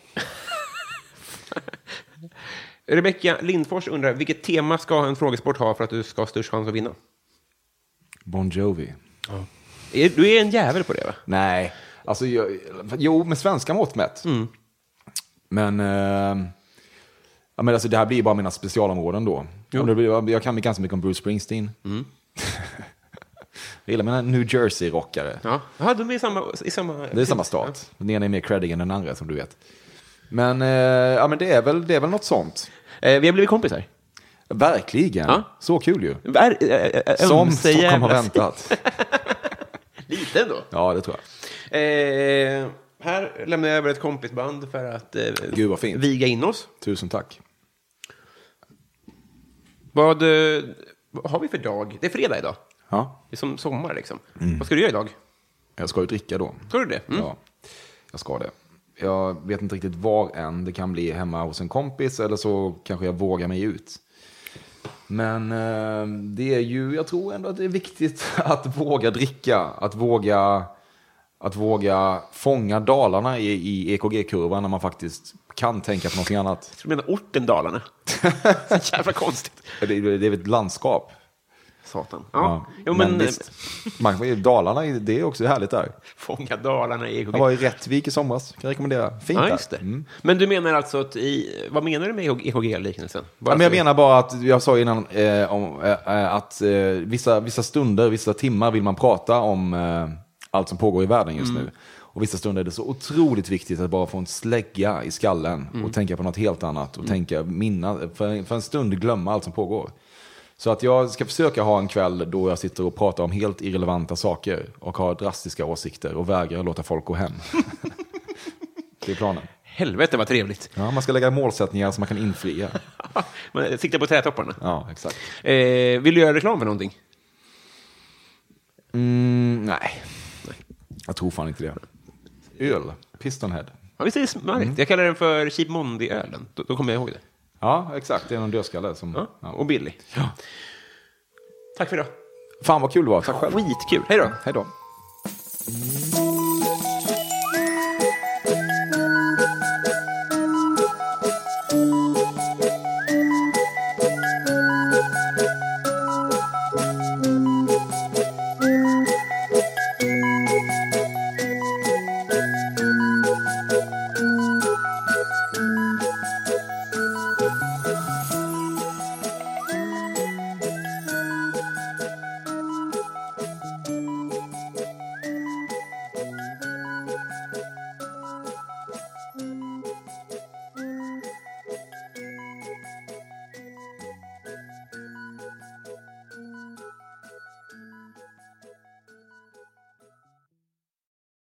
Rebecka Lindfors undrar, vilket tema ska en frågesport ha för att du ska ha störst chans att vinna? Bon Jovi. Ja. Är, du är en jävel på det, va? Nej, alltså jag, jo, med svenska mått mätt. Mm. Men, eh, ja, men alltså, det här blir bara mina specialområden då. Jag, jag kan mig ganska mycket om Bruce Springsteen. Mm. Jag gillar mina New Jersey-rockare. Ja, ja de är i samma, i samma... Det är samma stat. Den ena är mer creddig än den andra, som du vet. Men, eh, ja, men det, är väl, det är väl något sånt. Eh, vi har blivit kompisar. Verkligen. Ja. Så kul ju. Vär, äh, äh, som Stockholm har väntat. Lite ändå. Ja, det tror jag. Eh, här lämnar jag över ett kompisband för att eh, Gud, vad fint. viga in oss. Tusen tack. Vad, eh, vad har vi för dag? Det är fredag idag. Ja. Det är som sommar liksom. Mm. Vad ska du göra idag? Jag ska ju dricka då. Ska du det? Mm. Ja, jag ska det. Jag vet inte riktigt var än. Det kan bli hemma hos en kompis eller så kanske jag vågar mig ut. Men eh, det är ju, jag tror ändå att det är viktigt att våga dricka. Att våga, att våga fånga Dalarna i, i E K G-kurvan när man faktiskt kan tänka på något annat. Jag tror du menar orten Dalarna. Så jävla konstigt. Det, det, det är ett landskap. Satan. Ja, ja. Jo, men, men visst, man, Dalarna, det är också härligt där. Fånga Dalarna i E K G. Jag var i Rättvik i somras, kan jag rekomendera. Fint ja, just det. Mm. Men du menar alltså att i, vad menar du med E K G-liknelsen? Ja, men jag menar bara att, jag sa innan eh, om, eh, att eh, vissa, vissa stunder, vissa timmar vill man prata om eh, allt som pågår i världen just mm. nu. Och vissa stunder är det så otroligt viktigt att bara få en slägga i skallen mm. och tänka på något helt annat och mm. tänka, minna, för, för en stund glömma allt som pågår. Så att jag ska försöka ha en kväll då jag sitter och pratar om helt irrelevanta saker och har drastiska åsikter och vägrar låta folk gå hem. Det är planen. Helvete vad trevligt. Ja, man ska lägga målsättningar som man kan infria. Man siktar på trätopparna. Ja, exakt. Eh, vill du göra reklam för någonting? Mm, nej. nej, jag tror fan inte det. Öl, Pistonhead. Ja, visst är det smarrigt. Mm. Jag kallar den för Cheap Monday-ölen. Då, då kommer jag ihåg det. Ja, exakt. Det är någon dödskalle som... Ja, ja. Och billig. Ja. Tack för idag. Fan vad kul det var. Tack själv. Skitkul. Hej då. Hej då.